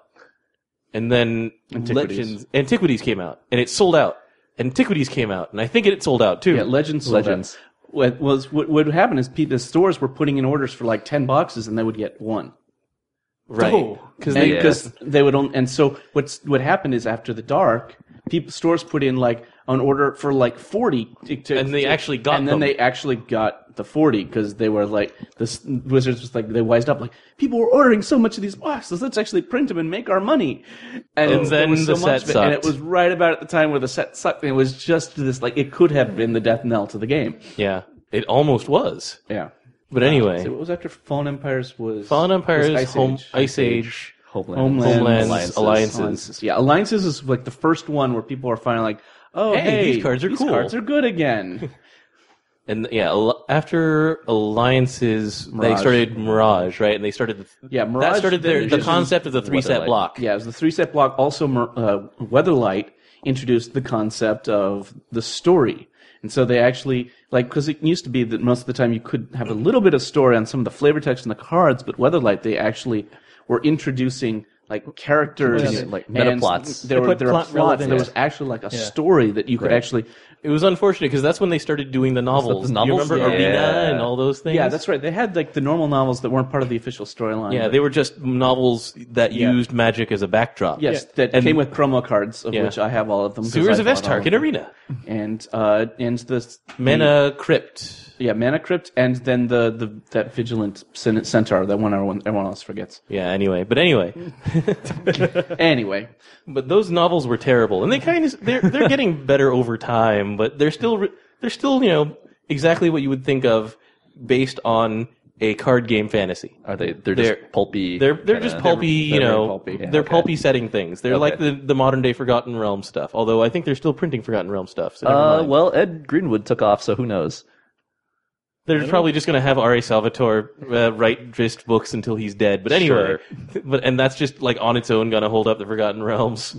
Speaker 1: And then
Speaker 4: Antiquities.
Speaker 1: Legends, Antiquities came out, and it sold out. Antiquities came out, and I think it sold out too.
Speaker 4: Yeah, Legends. sold
Speaker 2: Legends.
Speaker 4: out. What was what would happen is pe- the stores were putting in orders for like ten boxes, and they would get one.
Speaker 1: Right.
Speaker 3: Oh.
Speaker 1: Because
Speaker 4: And
Speaker 1: they,
Speaker 2: Yeah.
Speaker 4: because they would only, and so what's what happened is after the dark, people stores put in like an order for like forty, to, to-
Speaker 1: And they
Speaker 4: to-
Speaker 1: actually got
Speaker 4: and then
Speaker 1: them.
Speaker 4: they actually got the forty because they were like the s- Wizards was like they wised up like people were ordering so much of these boxes, let's actually print them and make our money. And,
Speaker 1: And
Speaker 4: it-
Speaker 1: then
Speaker 4: there was so
Speaker 1: the
Speaker 4: much
Speaker 1: set
Speaker 4: of it, and it
Speaker 1: sucked.
Speaker 4: was right about at the time where the set sucked. And it was just this like it could have been the death knell to the game.
Speaker 1: yeah, it almost was.
Speaker 4: Yeah.
Speaker 1: But anyway,
Speaker 4: So what was after Fallen Empires was
Speaker 1: Fallen Empires,
Speaker 4: was Ice
Speaker 1: Home,
Speaker 4: Age.
Speaker 1: Ice Age,
Speaker 2: Homeland.
Speaker 4: Homelands,
Speaker 1: Homelands, Alliances.
Speaker 4: Alliances. Yeah, Alliances is like the first one where people are finally like, oh,
Speaker 1: Hey,
Speaker 4: hey,
Speaker 1: these cards are
Speaker 4: these
Speaker 1: cool.
Speaker 4: cards are good again.
Speaker 1: and yeah, al- after Alliances, they
Speaker 4: Mirage.
Speaker 1: started Mirage, right? And they started the,
Speaker 4: Yeah,
Speaker 1: that
Speaker 4: Mirage,
Speaker 1: started their,
Speaker 4: then
Speaker 1: the
Speaker 4: just-
Speaker 1: concept of the three set
Speaker 2: Weatherlight.
Speaker 1: block.
Speaker 4: Yeah, it was the three-set block. Also, Mir- uh, Weatherlight introduced the concept of the story. And so they actually, like, because it used to be that most of the time you could have a little bit of story on some of the flavor text in the cards, but Weatherlight, they actually were introducing, like, characters.
Speaker 2: Yeah, like meta
Speaker 4: and
Speaker 2: plots.
Speaker 4: There
Speaker 3: They
Speaker 4: were,
Speaker 3: put
Speaker 4: there were
Speaker 3: plot
Speaker 4: plots.
Speaker 3: relevant-
Speaker 4: There was actually, like, a story that you could actually...
Speaker 1: It was unfortunate because that's when they started doing the novels.
Speaker 2: the novels?
Speaker 1: You remember
Speaker 2: Yeah.
Speaker 1: Arena and all those things?
Speaker 4: Yeah, that's right. They had, like, the normal novels that weren't part of the official storyline.
Speaker 1: Yeah,
Speaker 4: but-
Speaker 1: they were just novels that
Speaker 4: Yeah.
Speaker 1: used Magic as a backdrop.
Speaker 4: Yes,
Speaker 3: Yeah.
Speaker 4: that
Speaker 1: And-
Speaker 4: came with promo cards, of
Speaker 1: Yeah.
Speaker 4: which I have all of them. 'cause
Speaker 1: Sewers
Speaker 4: I
Speaker 1: of
Speaker 4: bought all
Speaker 1: Estark
Speaker 4: of
Speaker 1: in
Speaker 4: them.
Speaker 1: Arena.
Speaker 4: And uh, and the
Speaker 1: Mana Crypt.
Speaker 4: Yeah, Mana Crypt, and then the, the that Vigilant Cen- Centaur, that one everyone, everyone else forgets.
Speaker 1: Yeah, anyway. But anyway.
Speaker 4: Anyway,
Speaker 1: But those novels were terrible, and they kind of they're they're getting better over time, but they're still re- they're still you know exactly what you would think of based on a card game fantasy.
Speaker 2: Are they? They're just
Speaker 1: They're-
Speaker 2: pulpy.
Speaker 1: They're they're
Speaker 2: kinda-
Speaker 1: just pulpy, you
Speaker 4: they're very
Speaker 1: know.
Speaker 4: pulpy.
Speaker 1: They're
Speaker 2: Okay.
Speaker 1: pulpy setting things. They're
Speaker 2: Okay.
Speaker 1: like the the modern day Forgotten Realm stuff. Although I think they're still printing Forgotten Realm stuff. So never
Speaker 2: Uh,
Speaker 1: mind.
Speaker 2: well, Ed Greenwood took off, so who knows?
Speaker 1: They're probably just going to have R A. Salvatore uh, write just books until he's dead. But anyway, but and that's just like on its own going to hold up the Forgotten Realms.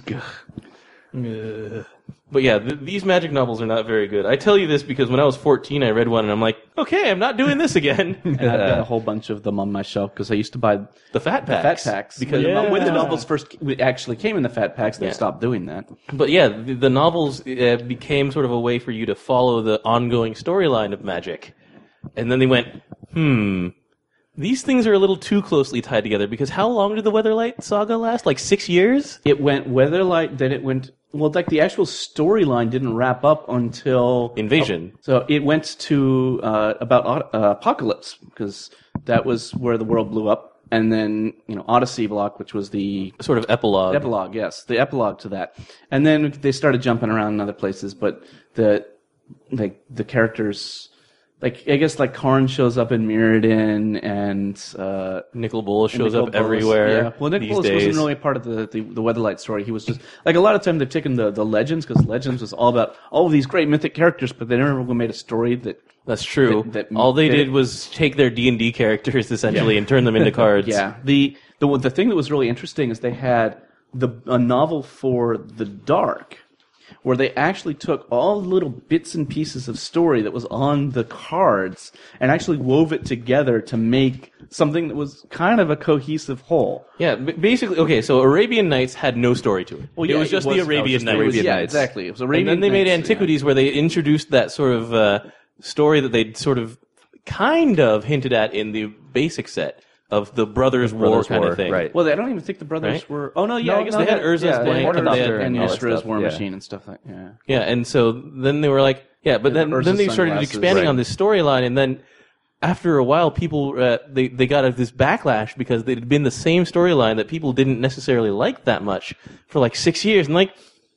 Speaker 3: Ugh.
Speaker 1: But yeah, th- these Magic novels are not very good. I tell you this because when I was fourteen, I read one and I'm like, okay, I'm not doing this again.
Speaker 4: and I've got a whole bunch of them on my shelf because I used to buy
Speaker 1: the Fat
Speaker 4: the
Speaker 1: Packs.
Speaker 4: fat packs
Speaker 1: Because
Speaker 4: when, when the
Speaker 3: Yeah.
Speaker 4: novels first ca- actually came in the fat packs. They
Speaker 1: Yeah.
Speaker 4: stopped doing that.
Speaker 1: But yeah, the, the novels uh, became sort of a way for you to follow the ongoing storyline of Magic. And then they went, hmm, these things are a little too closely tied together because how long did the Weatherlight saga last? Like six years?
Speaker 4: It went Weatherlight, then it went well. Like the actual storyline didn't wrap up until
Speaker 1: Invasion.
Speaker 4: So it went to uh, about uh, Apocalypse because that was where the world blew up, and then you know Odyssey block, which was the
Speaker 1: Sort of epilogue.
Speaker 4: epilogue. Yes, the epilogue to that, and then they started jumping around in other places, but the like the characters. Like I guess like Karn shows up in Mirrodin and uh,
Speaker 1: Nicol Bolas shows
Speaker 4: Nicol
Speaker 1: up
Speaker 4: Bolas,
Speaker 1: everywhere.
Speaker 4: Yeah. Well, Nicol
Speaker 1: these
Speaker 4: Bolas
Speaker 1: days.
Speaker 4: wasn't really a part of the, the, the Weatherlight story. He was just like a lot of time they've taken the, the legends because legends was all about all of these great mythic characters, but they never really made a story that
Speaker 1: That's true.
Speaker 4: that- that-
Speaker 1: All they
Speaker 4: that-
Speaker 1: did was take their D and D characters essentially and turn them into cards.
Speaker 4: yeah. The the the thing that was really interesting is they had the a novel for the dark. Where they actually took all the little bits and pieces of story that was on the cards and actually wove it together to make something that was kind of a cohesive whole.
Speaker 1: Yeah, b- basically, okay, so Arabian Nights had no story to it.
Speaker 4: Well, yeah,
Speaker 1: it was
Speaker 4: it
Speaker 1: just
Speaker 4: was-
Speaker 1: the
Speaker 4: that was
Speaker 1: Arabian
Speaker 2: just the
Speaker 1: Nights.
Speaker 2: Arabian
Speaker 4: yeah,
Speaker 2: Nights.
Speaker 4: exactly. It was
Speaker 1: And
Speaker 4: Arabian
Speaker 1: then they made
Speaker 4: Nights,
Speaker 1: Antiquities where they introduced that sort of uh, story that they'd sort of kind of hinted at in the basic set of the Brothers, War
Speaker 2: Brothers
Speaker 1: kind
Speaker 2: War,
Speaker 1: of thing.
Speaker 2: right.
Speaker 4: Yeah. Well, I don't even think the brothers
Speaker 1: Right?
Speaker 4: were. Oh no, yeah,
Speaker 2: No,
Speaker 4: I guess
Speaker 2: no,
Speaker 1: They
Speaker 4: they
Speaker 1: had
Speaker 4: had
Speaker 1: Urza's
Speaker 2: yeah,
Speaker 1: blank,
Speaker 2: Morton
Speaker 1: and they
Speaker 2: Doctor
Speaker 1: had,
Speaker 4: and
Speaker 2: and all that
Speaker 4: Ystra's
Speaker 2: stuff,
Speaker 4: War
Speaker 2: yeah.
Speaker 4: Machine and stuff like yeah.
Speaker 1: yeah, and so then they were like, yeah, but then,
Speaker 4: the
Speaker 1: then they
Speaker 4: Urza's
Speaker 1: started
Speaker 4: sunglasses.
Speaker 1: expanding
Speaker 2: Right.
Speaker 1: on this storyline, and then after a while, people uh, they they got this backlash because it had been the same storyline that people didn't necessarily like that much for like six years, and like,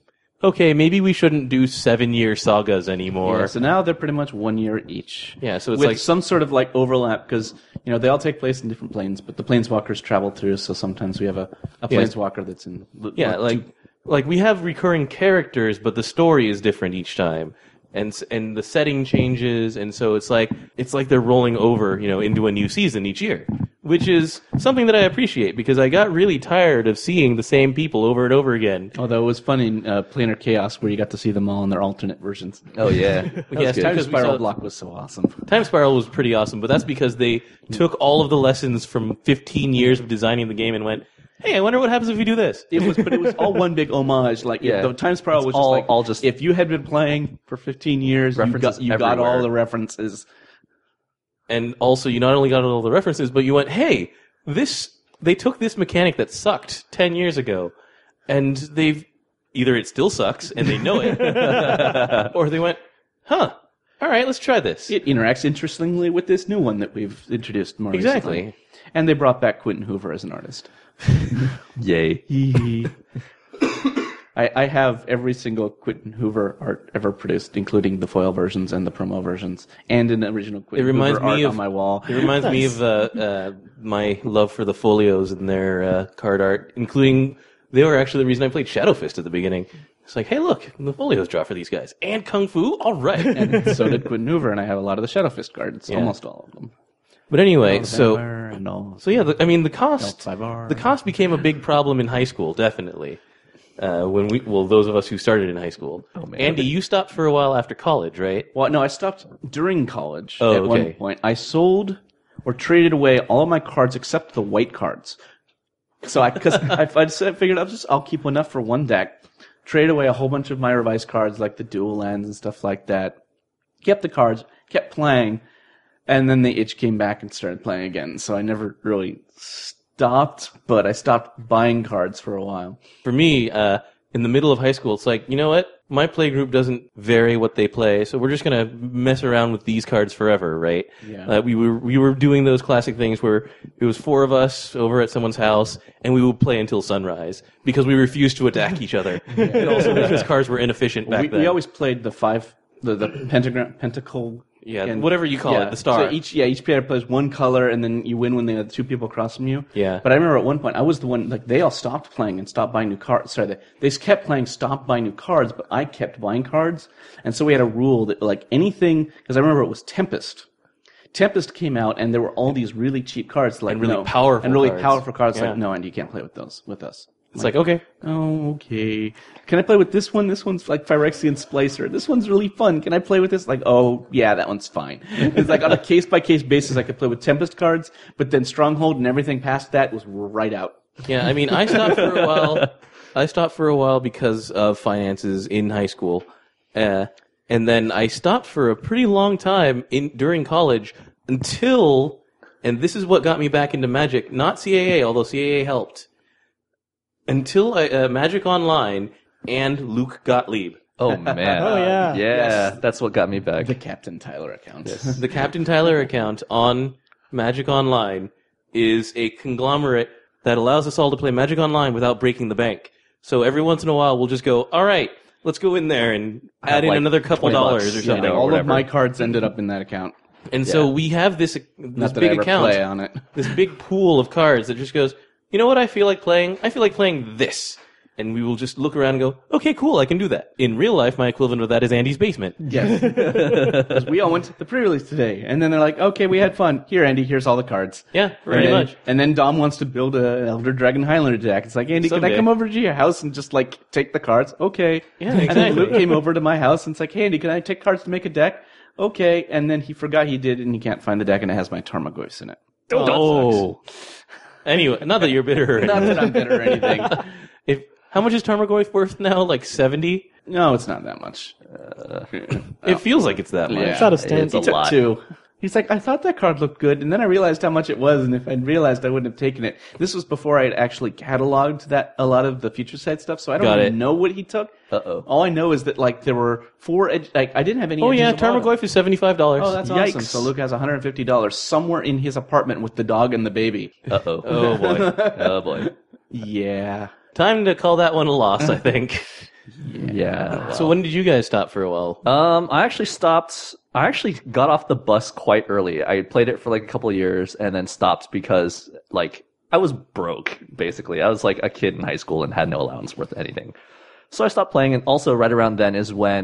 Speaker 1: okay, maybe we shouldn't do seven year sagas anymore.
Speaker 4: Yeah, so now they're pretty much one year each.
Speaker 1: Yeah, so it's
Speaker 4: with
Speaker 1: like-
Speaker 4: some sort of like overlap because you know they all take place in different planes, but the planeswalkers travel through. So sometimes we have a, a
Speaker 1: Yeah.
Speaker 4: planeswalker that's in.
Speaker 1: Yeah, like like we have recurring characters, but the story is different each time. and s- and the setting changes, and so it's like it's like they're rolling over, you know, into a new season each year, which is something that I appreciate because I got really tired of seeing the same people over and over again.
Speaker 4: Although it was fun in uh, Planar Chaos where you got to see them all in their alternate versions.
Speaker 2: Oh yeah, that was
Speaker 1: Yes,
Speaker 2: good.
Speaker 4: Time
Speaker 1: because we
Speaker 4: Spiral
Speaker 1: saw-
Speaker 4: Block was so awesome.
Speaker 1: Time Spiral was pretty awesome, but that's because they took all of the lessons from fifteen years of designing the game and went, "Hey, I wonder what happens if we do this."
Speaker 4: It was, but it was all one big homage. Like
Speaker 2: Yeah.
Speaker 4: the Time Spiral
Speaker 2: It's
Speaker 4: was
Speaker 2: all-
Speaker 4: just like
Speaker 2: all just-
Speaker 4: if you had been playing for fifteen years, you
Speaker 2: References
Speaker 4: got, you got
Speaker 2: everywhere.
Speaker 4: all the references.
Speaker 1: And also, you not only got all the references, but you went, "Hey, this." They took this mechanic that sucked ten years ago, and they've either it still sucks and they know it, or they went, "Huh, all right, let's try this."
Speaker 4: It interacts interestingly with this new one that we've introduced more
Speaker 1: Exactly.
Speaker 4: recently. And they brought back Quentin Hoover as an artist.
Speaker 2: Yay.
Speaker 4: I, I have every single Quentin Hoover art ever produced, including the foil versions and the promo versions, and an original Quentin
Speaker 1: It reminds
Speaker 4: Hoover
Speaker 1: me
Speaker 4: art
Speaker 1: of-
Speaker 4: on my wall.
Speaker 1: It reminds me of uh, uh, my love for the folios and their uh, card art, including they were actually the reason I played Shadow Fist at the beginning. It's like, hey, look, the folios draw for these guys and Kung Fu. All right.
Speaker 4: And so did Quentin Hoover, and I have a lot of the Shadow Fist cards,
Speaker 1: Yeah.
Speaker 4: almost all of them.
Speaker 1: But anyway, so
Speaker 4: Vampire and all.
Speaker 1: so yeah, the, I mean the cost
Speaker 4: Elphaba.
Speaker 1: the cost became a big problem in high school, definitely. Uh, when we well, those of us who started in high school.
Speaker 2: Oh, man.
Speaker 1: Andy, you stopped for a while after college, right?
Speaker 4: Well, no, I stopped during college.
Speaker 1: Oh,
Speaker 4: at one
Speaker 1: okay.
Speaker 4: point, I sold or traded away all of my cards except the white cards. So I, because I, I just figured I'll just I'll keep enough for one deck. Traded away a whole bunch of my revised cards, like the dual lands and stuff like that. Kept the cards, kept playing, and then the itch came back and started playing again. So I never really stopped, but I stopped buying cards for a while.
Speaker 1: For me, uh, in the middle of high school, it's like, you know what? My play group doesn't vary what they play, so we're just gonna mess around with these cards forever, right?
Speaker 4: Yeah.
Speaker 1: Uh, we were we were doing those classic things where it was four of us over at someone's house, and we would play until sunrise because we refused to attack each other, and also because cards were inefficient back
Speaker 4: we,
Speaker 1: then.
Speaker 4: we always played the five, the, the pentagram, pentacle.
Speaker 1: Yeah,
Speaker 4: and-
Speaker 1: whatever you call it, the star.
Speaker 4: So each, yeah, each player plays one color, and then you win when the two people cross from you.
Speaker 1: Yeah.
Speaker 4: But I remember at one point, I was the one, like, they all stopped playing and stopped buying new cards. Sorry, they, they kept playing, stopped buying new cards, but I kept buying cards. And so we had a rule that, like, anything, because I remember it was Tempest. Tempest came out, and there were all these really cheap cards, like,
Speaker 1: And really
Speaker 4: no.
Speaker 1: powerful
Speaker 4: And really
Speaker 1: cards.
Speaker 4: powerful cards,
Speaker 1: Yeah.
Speaker 4: like, no, and you can't play with those, with us.
Speaker 1: It's like, okay,
Speaker 4: Oh, okay. Can I play with this one? This one's like Phyrexian Splicer. This one's really fun. Can I play with this? Like, oh, yeah, that one's fine. It's like on a case-by-case basis, I could play with Tempest cards, but then Stronghold and everything past that was right out.
Speaker 1: yeah. I mean, I stopped for a while. I stopped for a while because of finances in high school, uh, and then I stopped for a pretty long time in during college until, and this is what got me back into Magic. Not C A A, although C A A helped. Until I, uh, Magic Online and Luke Gottlieb.
Speaker 2: Oh man.
Speaker 3: Oh, yeah.
Speaker 2: Yeah,
Speaker 4: Yes.
Speaker 2: that's what got me back.
Speaker 4: The Captain Tyler account.
Speaker 1: The Captain Tyler account on Magic Online is a conglomerate that allows us all to play Magic Online without breaking the bank. So every once in a while, we'll just go, all right, let's go in there and
Speaker 2: Have
Speaker 1: add in
Speaker 2: like
Speaker 1: another couple
Speaker 2: twenty
Speaker 1: dollars
Speaker 2: bucks,
Speaker 1: or
Speaker 2: you
Speaker 1: something.
Speaker 2: know,
Speaker 4: all
Speaker 2: whatever.
Speaker 4: of my cards ended up in that account.
Speaker 1: And so
Speaker 2: Yeah.
Speaker 1: we have this, this
Speaker 4: Not that I
Speaker 1: big
Speaker 4: ever
Speaker 1: account,
Speaker 4: play on it.
Speaker 1: this big pool of cards that just goes, you know what I feel like playing? I feel like playing this. And we will just look around and go, okay, cool, I can do that. In real life, my equivalent of that is Andy's basement.
Speaker 4: Yes. Because we all went to the pre-release today. And then they're like, okay, we had fun. Here, Andy, here's all the cards.
Speaker 1: Yeah, pretty
Speaker 4: and then,
Speaker 1: much.
Speaker 4: And then Dom wants to build a Elder Dragon Highlander deck. It's like, Andy, can
Speaker 1: Someday.
Speaker 4: I come over to your house and just like take the cards? Okay.
Speaker 1: Yeah,
Speaker 4: And then
Speaker 1: exactly.
Speaker 4: Luke came over to my house and it's like, hey, Andy, can I take cards to make a deck? Okay. And then he forgot he did and he can't find the deck and it has my Tarmogoyfs in it.
Speaker 1: Oh. Anyway, not that you're bitter or
Speaker 4: Not
Speaker 1: anything.
Speaker 4: that I'm bitter or anything.
Speaker 1: If, how much is Tarmogoyf worth now? Like seventy?
Speaker 4: No, it's not that much.
Speaker 1: It feels like it's that much.
Speaker 4: Yeah.
Speaker 3: It's out of stand.
Speaker 2: It's a
Speaker 4: He took
Speaker 2: lot.
Speaker 4: two. He's like, I thought that card looked good, and then I realized how much it was, and if I'd realized, I wouldn't have taken it. This was before I had actually cataloged that a lot of the future side stuff, so I don't
Speaker 1: Got
Speaker 4: really
Speaker 1: it.
Speaker 4: know what he took.
Speaker 2: Uh-oh.
Speaker 4: All I know is that like there were four. Ed- like I didn't have any.
Speaker 1: Oh
Speaker 4: edges
Speaker 1: yeah,
Speaker 4: of auto.
Speaker 1: Tarmogoyf is seventy-five dollars.
Speaker 4: Oh, that's
Speaker 2: Yikes.
Speaker 4: awesome. So Luke has one hundred fifty dollars somewhere in his apartment with the dog and the baby.
Speaker 2: Uh-oh.
Speaker 1: Oh boy.
Speaker 2: Oh boy.
Speaker 4: Yeah.
Speaker 1: Time to call that one a loss, I think.
Speaker 2: Yeah.
Speaker 1: So when did you guys stop for a while?
Speaker 2: Um, I actually stopped. I actually got off the bus quite early. I played it for like a couple of years and then stopped because, like, I was broke, basically. I was like a kid in high school and had no allowance worth anything. So I stopped playing, and also right around then is when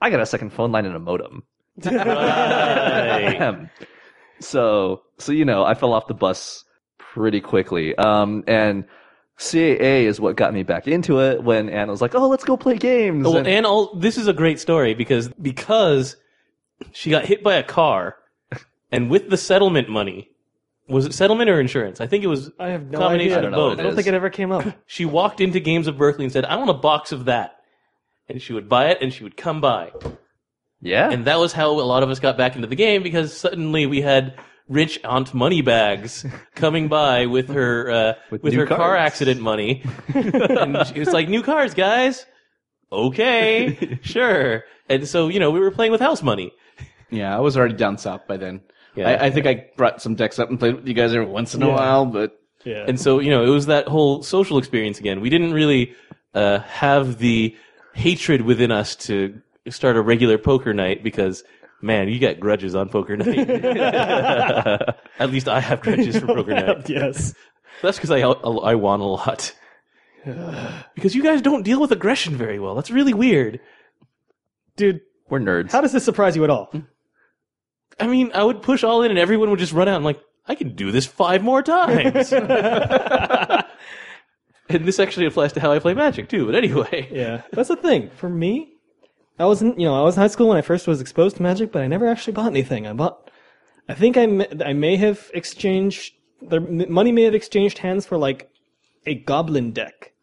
Speaker 2: I got a second phone line and a modem.
Speaker 1: Right.
Speaker 2: so, so you know, I fell off the bus pretty quickly. Um, and C A A is what got me back into it when Anna was like, "Oh, let's go play games."
Speaker 1: Well,
Speaker 2: and,
Speaker 1: and all this is a great story because because she got hit by a car, and with the settlement money, was it settlement or insurance? I think it was
Speaker 3: I have no
Speaker 1: combination
Speaker 3: idea.
Speaker 2: I don't
Speaker 1: of
Speaker 2: know what
Speaker 1: both.
Speaker 2: it
Speaker 3: I don't
Speaker 2: is.
Speaker 3: think it ever came up.
Speaker 1: She walked into Games of Berkeley and said, "I want a box of that," and she would buy it, and she would come by,
Speaker 2: yeah,
Speaker 1: and that was how a lot of us got back into the game because suddenly we had rich Aunt Moneybags coming by with her uh, with,
Speaker 2: With
Speaker 1: her
Speaker 2: new
Speaker 1: car
Speaker 2: cards.
Speaker 1: accident money, and she was like, "New cars, guys." Okay, sure. And so you know we were playing with house money.
Speaker 4: Yeah, I was already down south by then.
Speaker 1: Yeah.
Speaker 4: I, I think I brought some decks up and played with you guys every once in a
Speaker 3: Yeah.
Speaker 4: while, but
Speaker 3: Yeah.
Speaker 1: And so, you know, it was that whole social experience again. We didn't really uh, have the hatred within us to start a regular poker night because, man, you got grudges on poker night. At least I have grudges for poker night.
Speaker 3: yes.
Speaker 1: That's because I, I won a lot. Because you guys don't deal with aggression very well. That's really weird.
Speaker 3: Dude,
Speaker 2: we're nerds.
Speaker 3: how does this surprise you at all?
Speaker 1: I mean, I would push all in and everyone would just run out and like, I can do this five more times. And this actually applies to how I play Magic too, but anyway.
Speaker 3: Yeah, that's the thing. For me, I wasn't, you know, I was in high school when I first was exposed to Magic, but I never actually bought anything. I bought, I think I may, I may have exchanged, the money may have exchanged hands for like a goblin deck.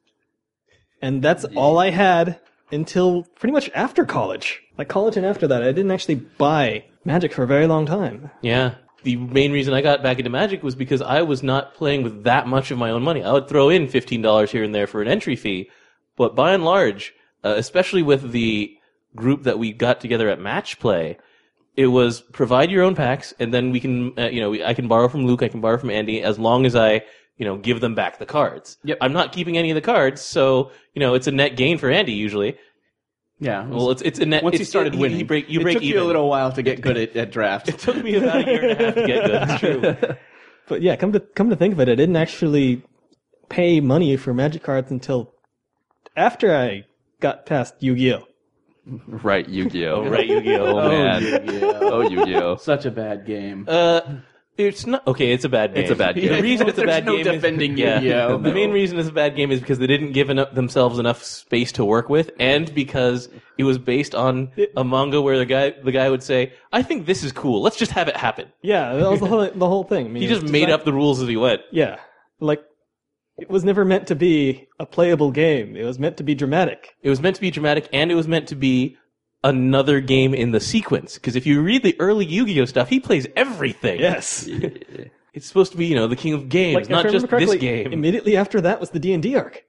Speaker 3: And that's all I had until pretty much after college. Like college and after that, I didn't actually buy Magic for a very long time.
Speaker 1: Yeah. The main reason I got back into Magic was because I was not playing with that much of my own money. I would throw in fifteen dollars here and there for an entry fee, but by and large, uh, especially with the group that we got together at Match Play, it was provide your own packs, and then we can, uh, you know, I can borrow from Luke, I can borrow from Andy, as long as I, you know, give them back the cards.
Speaker 4: Yep.
Speaker 1: I'm not keeping any of the cards, so, you know, it's a net gain for Andy usually.
Speaker 4: yeah.
Speaker 1: Well, it's it's a net.
Speaker 4: once
Speaker 1: it's,
Speaker 4: you started
Speaker 1: it,
Speaker 4: winning,
Speaker 1: you break, you
Speaker 4: it
Speaker 1: break
Speaker 4: took
Speaker 1: even.
Speaker 4: you a little while to get good at, at draft.
Speaker 1: It took me about a year and a half to get good. That's true.
Speaker 3: But yeah, come to come to think of it, I didn't actually pay money for Magic cards until after I got past Yu-Gi-Oh.
Speaker 2: Right, Yu-Gi-Oh.
Speaker 1: Right, Yu-Gi-Oh.
Speaker 2: Oh, man.
Speaker 4: Yu-Gi-Oh.
Speaker 2: Oh, Yu-Gi-Oh.
Speaker 4: Such a bad game.
Speaker 1: Uh, it's not okay. It's a bad game.
Speaker 2: It's a bad game.
Speaker 1: The reason it's a
Speaker 4: There's
Speaker 1: bad
Speaker 4: no
Speaker 1: game
Speaker 4: defending
Speaker 1: is yeah,
Speaker 4: Yu-Gi-Oh.
Speaker 1: The main reason it's a bad game is because they didn't give enough, themselves enough space to work with, and because it was based on a manga where the guy the guy would say, "I think this is cool. Let's just have it happen."
Speaker 3: Yeah, that was the whole the whole thing. I mean,
Speaker 1: He
Speaker 3: it was
Speaker 1: just made
Speaker 3: designed-
Speaker 1: up the rules as he went.
Speaker 3: Yeah, like it was never meant to be a playable game. It was meant to be dramatic.
Speaker 1: It was meant to be dramatic, and it was meant to be another game in the sequence. Because if you read the early Yu-Gi-Oh stuff, he plays everything.
Speaker 3: Yes,
Speaker 1: It's supposed to be, you know, the king of games,
Speaker 3: like, if I
Speaker 1: not just
Speaker 3: remember correctly,
Speaker 1: this game.
Speaker 3: Immediately after that was the D and D arc.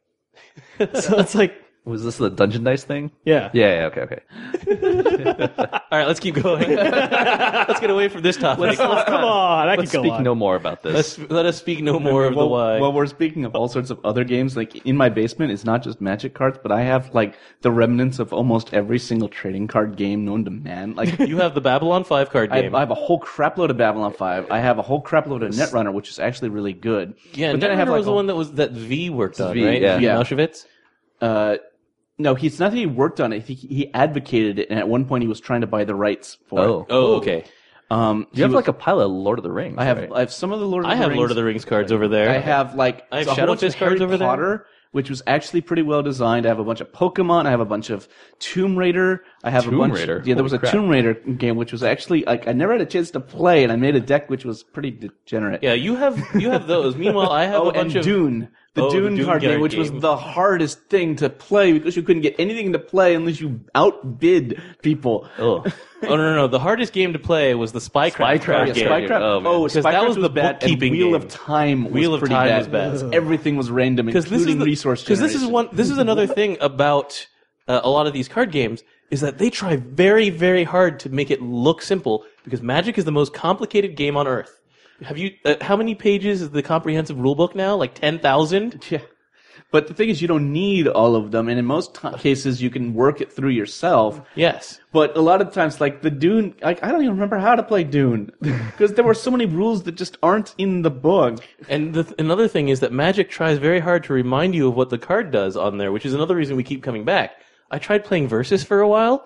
Speaker 3: So it's like,
Speaker 2: Was this the Dungeon Dice thing?
Speaker 3: yeah,
Speaker 2: Yeah, yeah, okay, okay.
Speaker 1: All right, let's keep going. Let's get away from this topic.
Speaker 3: come on, I
Speaker 2: Let's
Speaker 3: could go
Speaker 2: speak
Speaker 3: on.
Speaker 2: no more about this.
Speaker 1: Let's let us speak no more of the
Speaker 4: well,
Speaker 1: why.
Speaker 4: Well, we're speaking of all sorts of other games. Like in my basement, it's not just Magic cards, but I have like the remnants of almost every single trading card game known to man. Like
Speaker 1: You have the Babylon five card
Speaker 4: I
Speaker 1: game.
Speaker 4: have, I have a whole crapload of Babylon five. I have a whole crapload of Netrunner, which is actually really good.
Speaker 1: yeah,
Speaker 4: but then I
Speaker 1: Netrunner
Speaker 4: have like
Speaker 1: was the
Speaker 4: a-
Speaker 1: one that was that V worked on,
Speaker 2: V,
Speaker 1: right?
Speaker 2: yeah.
Speaker 1: V
Speaker 4: Yeah.
Speaker 1: Mauschwitz?
Speaker 4: Uh, no, he's not that he worked on it. He, he advocated it, and at one point he was trying to buy the rights for
Speaker 2: Oh.
Speaker 4: it.
Speaker 1: Oh, okay.
Speaker 4: Um,
Speaker 2: You have like a pile of Lord of the Rings.
Speaker 4: I have
Speaker 2: right?
Speaker 4: I have some of the Lord of
Speaker 1: I
Speaker 4: the
Speaker 1: have
Speaker 4: Rings.
Speaker 1: Lord of the Rings cards over there.
Speaker 4: I have like
Speaker 1: I have
Speaker 4: a whole
Speaker 1: Shadow
Speaker 4: bunch of
Speaker 1: Fist cards
Speaker 4: Harry
Speaker 1: over there.
Speaker 4: Potter, which was actually pretty well designed. I have a bunch of Pokemon. I have a bunch of Tomb Raider. I have
Speaker 2: Tomb
Speaker 4: a bunch.
Speaker 2: Raider?
Speaker 4: Yeah, there
Speaker 2: Holy
Speaker 4: was a
Speaker 2: crap.
Speaker 4: Tomb Raider game, which was actually like I never had a chance to play, and I made a deck which was pretty degenerate.
Speaker 1: Yeah, you have you have those. Meanwhile, I have
Speaker 4: Oh,
Speaker 1: a bunch
Speaker 4: and
Speaker 1: of
Speaker 4: Dune. The
Speaker 1: Oh, the
Speaker 4: Dune
Speaker 1: Dune
Speaker 4: card game,
Speaker 1: card
Speaker 4: which was
Speaker 1: game.
Speaker 4: the hardest thing to play because you couldn't get anything to play unless you outbid people.
Speaker 2: Oh.
Speaker 1: Oh no, no, no! The hardest game to play was the Spycraft,
Speaker 2: Spycraft
Speaker 1: card
Speaker 4: Yeah,
Speaker 1: game.
Speaker 4: Spycraft.
Speaker 2: Oh,
Speaker 4: Oh,
Speaker 2: man.
Speaker 1: Because
Speaker 4: Spycraft
Speaker 1: that was the
Speaker 4: bad,
Speaker 1: bookkeeping
Speaker 4: and Wheel
Speaker 1: game.
Speaker 4: of Time was
Speaker 1: Wheel of
Speaker 4: pretty
Speaker 1: Time
Speaker 4: bad.
Speaker 1: was bad.
Speaker 4: Everything was random,
Speaker 1: Because this is
Speaker 4: including
Speaker 1: the,
Speaker 4: resource
Speaker 1: Because this is
Speaker 4: generation.
Speaker 1: one. This is another thing about uh, a lot of these card games is that they try very, very hard to make it look simple. Because Magic is the most complicated game on Earth. Have you? Uh, how many pages is the comprehensive rulebook now? Like ten thousand.
Speaker 4: Yeah. But the thing is, you don't need all of them, and in most t- cases, you can work it through yourself.
Speaker 1: Yes.
Speaker 4: But a lot of times, like the Dune, like, I don't even remember how to play Dune because there were so many rules that just aren't in the book.
Speaker 1: And the th- another thing is that Magic tries very hard to remind you of what the card does on there, which is another reason we keep coming back. I tried playing Versus for a while,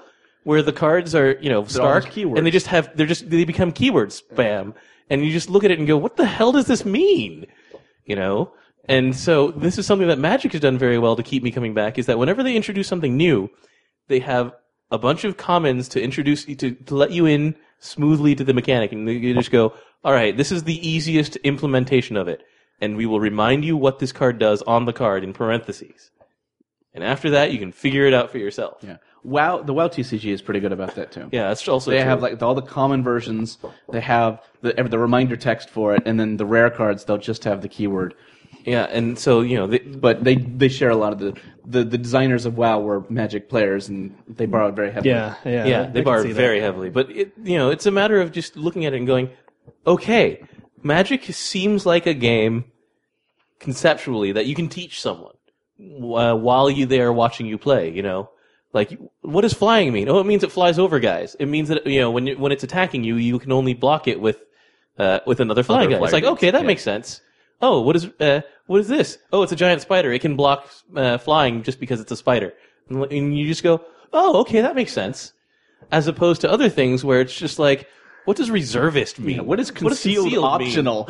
Speaker 1: where the cards are, you know, stark,
Speaker 4: just keywords.
Speaker 1: and they just have, they're just, they become keyword spam, and you just look at it and go, what the hell does this mean? You know? And so this is something that Magic has done very well to keep me coming back, is that whenever they introduce something new, they have a bunch of commons to introduce you to, to let you in smoothly to the mechanic, and you just go, all right, this is the easiest implementation of it, and we will remind you what this card does on the card in parentheses. And after that, you can figure it out for yourself.
Speaker 4: Yeah. WoW, the WoW T C G is pretty good about that too.
Speaker 1: Yeah, that's also
Speaker 4: They
Speaker 1: true.
Speaker 4: have like all the common versions. They have the the reminder text for it, and then the rare cards they'll just have the keyword.
Speaker 1: Yeah, and so, you know, they,
Speaker 4: But they they share a lot of the, the the designers of WoW were Magic players, and they borrowed very heavily.
Speaker 3: Yeah, yeah,
Speaker 1: yeah,
Speaker 3: I
Speaker 1: they
Speaker 3: can
Speaker 1: borrow
Speaker 3: see that.
Speaker 1: very heavily. But, it, you know, it's a matter of just looking at it and going, okay, Magic seems like a game, conceptually, that you can teach someone uh, while you they are watching you play, you know? Like, what does flying mean? Oh, it means it flies over guys. It means that, you know, when you, when it's attacking you, you can only block it with uh, with another flying
Speaker 2: Other
Speaker 1: guy. It's
Speaker 2: flyer
Speaker 1: like, okay,
Speaker 2: dudes,
Speaker 1: that
Speaker 2: yeah.
Speaker 1: makes sense. Oh, what is uh, what is this? Oh, it's a giant spider. It can block uh, flying just because it's a spider. And, and you just go, oh, okay, that makes sense. As opposed to other things where it's just like, what does reservist mean?
Speaker 4: Yeah, what is
Speaker 1: What does
Speaker 4: concealed,
Speaker 1: mean?
Speaker 4: optional?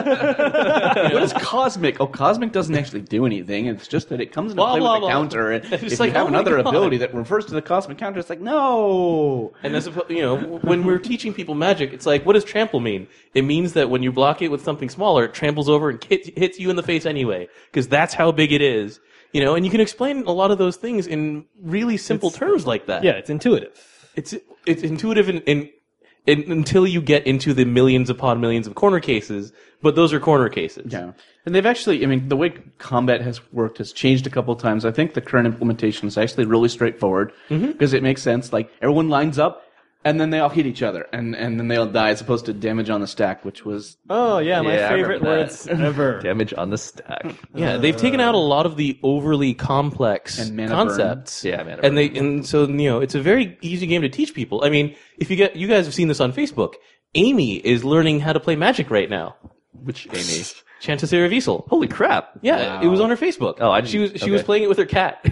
Speaker 1: Yeah.
Speaker 4: What is cosmic? Oh, cosmic doesn't actually do anything. It's just that it comes into
Speaker 1: Blah,
Speaker 4: play
Speaker 1: blah,
Speaker 4: with a
Speaker 1: blah.
Speaker 4: counter. And
Speaker 1: It's
Speaker 4: if
Speaker 1: like,
Speaker 4: you have
Speaker 1: oh my
Speaker 4: another
Speaker 1: God.
Speaker 4: ability that refers to the cosmic counter, it's like, no.
Speaker 1: And as opposed, you know, when we're teaching people Magic, it's like, what does trample mean? It means that when you block it with something smaller, it tramples over and hit, hits you in the face anyway, because that's how big it is. You know, and you can explain a lot of those things in really simple terms like that.
Speaker 3: Yeah, it's intuitive.
Speaker 1: It's it's intuitive in, in, in until you get into the millions upon millions of corner cases, but those are corner cases.
Speaker 4: Yeah. And they've actually, I mean, the way combat has worked has changed a couple of times. I think the current implementation is actually really straightforward because it makes sense. Like, everyone lines up, and then they all hit each other, and, and then they all die as opposed to damage on the stack, which was...
Speaker 3: Oh yeah, my
Speaker 2: Yeah, I
Speaker 3: favorite
Speaker 2: remember that.
Speaker 3: words ever.
Speaker 2: Damage on the stack.
Speaker 1: Yeah, they've taken out a lot of the overly complex
Speaker 4: And mana
Speaker 1: concepts.
Speaker 2: burn. Yeah, mana
Speaker 1: and they and so you know it's a very easy game to teach people. I mean, if you get you guys have seen this on Facebook, Amy is learning how to play Magic right now.
Speaker 2: Which Amy?
Speaker 1: Chanticleer Vesel.
Speaker 2: Holy crap!
Speaker 1: Yeah,
Speaker 4: Wow.
Speaker 1: it was on her Facebook.
Speaker 2: Oh, I
Speaker 1: she was
Speaker 2: didn't-
Speaker 1: she was
Speaker 2: okay.
Speaker 1: playing it with her cat.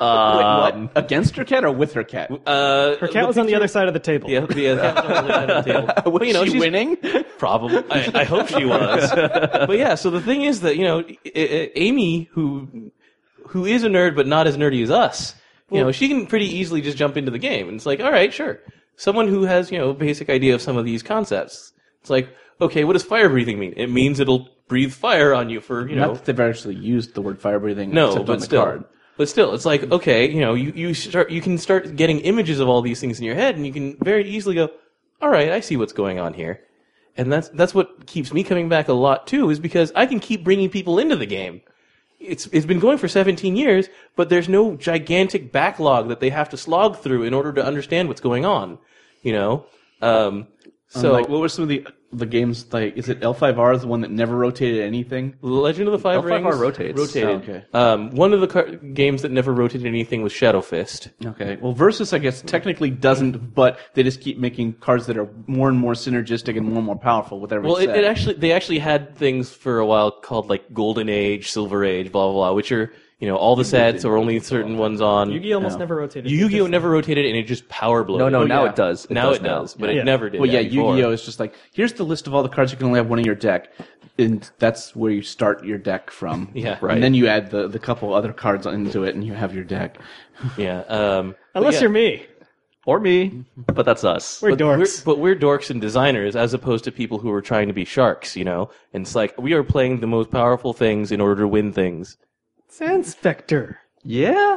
Speaker 2: Um,
Speaker 4: what? Against her cat or with her cat?
Speaker 1: uh,
Speaker 3: Her cat was on the other side of the table.
Speaker 1: Yeah, the, uh, cat was on the other side of the table.
Speaker 4: Was
Speaker 1: But, you know,
Speaker 4: she
Speaker 1: she's-
Speaker 4: winning?
Speaker 1: Probably. I, I hope she was. But yeah, so the thing is that, you know, I- I- Amy, who who is a nerd but not as nerdy as us, you know, she can pretty easily just jump into the game. And it's like, all right, sure. Someone who has, you know, a basic idea of some of these concepts. It's like, okay, what does fire breathing mean? It means it'll breathe fire on you for, you know.
Speaker 4: Not that they've actually used the word fire breathing
Speaker 1: No,
Speaker 4: except
Speaker 1: but
Speaker 4: on the
Speaker 1: still.
Speaker 4: card.
Speaker 1: But still, it's like, okay, you know, you, you start you can start getting images of all these things in your head, and you can very easily go, all right, I see what's going on here. And that's that's what keeps me coming back a lot too, is because I can keep bringing people into the game. It's it's been going for seventeen years, but there's no gigantic backlog that they have to slog through in order to understand what's going on. You know, um,
Speaker 4: So,
Speaker 1: so
Speaker 4: like, what were some of the the games? Like, is it L five R, the one that never rotated anything?
Speaker 1: Legend of the Five
Speaker 2: L five R
Speaker 1: Rings
Speaker 2: rotates.
Speaker 1: rotated.
Speaker 4: Oh, okay.
Speaker 1: Um, one of the car- games that never rotated anything was Shadow Fist.
Speaker 4: Okay. Well, Versus, I guess, technically doesn't, but they just keep making cards that are more and more synergistic and more and more powerful with every
Speaker 1: Well, it,
Speaker 4: set.
Speaker 1: it actually they actually had things for a while called like Golden Age, Silver Age, blah blah blah, which are you know all the sets or only certain ones on.
Speaker 3: Yu-Gi-Oh almost
Speaker 4: No.
Speaker 3: never rotated.
Speaker 1: Yu-Gi-Oh never rotated and it just power bloated.
Speaker 2: no, no,
Speaker 4: Oh,
Speaker 2: now
Speaker 4: yeah.
Speaker 2: it does. It
Speaker 1: now
Speaker 2: does
Speaker 1: it does, but
Speaker 3: Yeah.
Speaker 1: it never did.
Speaker 4: Well, yeah,
Speaker 1: that before.
Speaker 4: Yu-Gi-Oh is just like, here's the list of all the cards you can only have one in your deck, and that's where you start your deck from.
Speaker 1: Yeah.
Speaker 2: Right.
Speaker 4: And then you add the, the couple other cards into it, and you have your deck.
Speaker 1: Yeah, um, but
Speaker 3: Unless
Speaker 1: yeah.
Speaker 3: you're me.
Speaker 2: Or me, but that's us.
Speaker 3: We're
Speaker 1: But
Speaker 3: dorks.
Speaker 1: We're, but we're dorks and designers as opposed to people who are trying to be sharks, you know? And it's like, we are playing the most powerful things in order to win things.
Speaker 3: Sand Spectre.
Speaker 2: Yeah.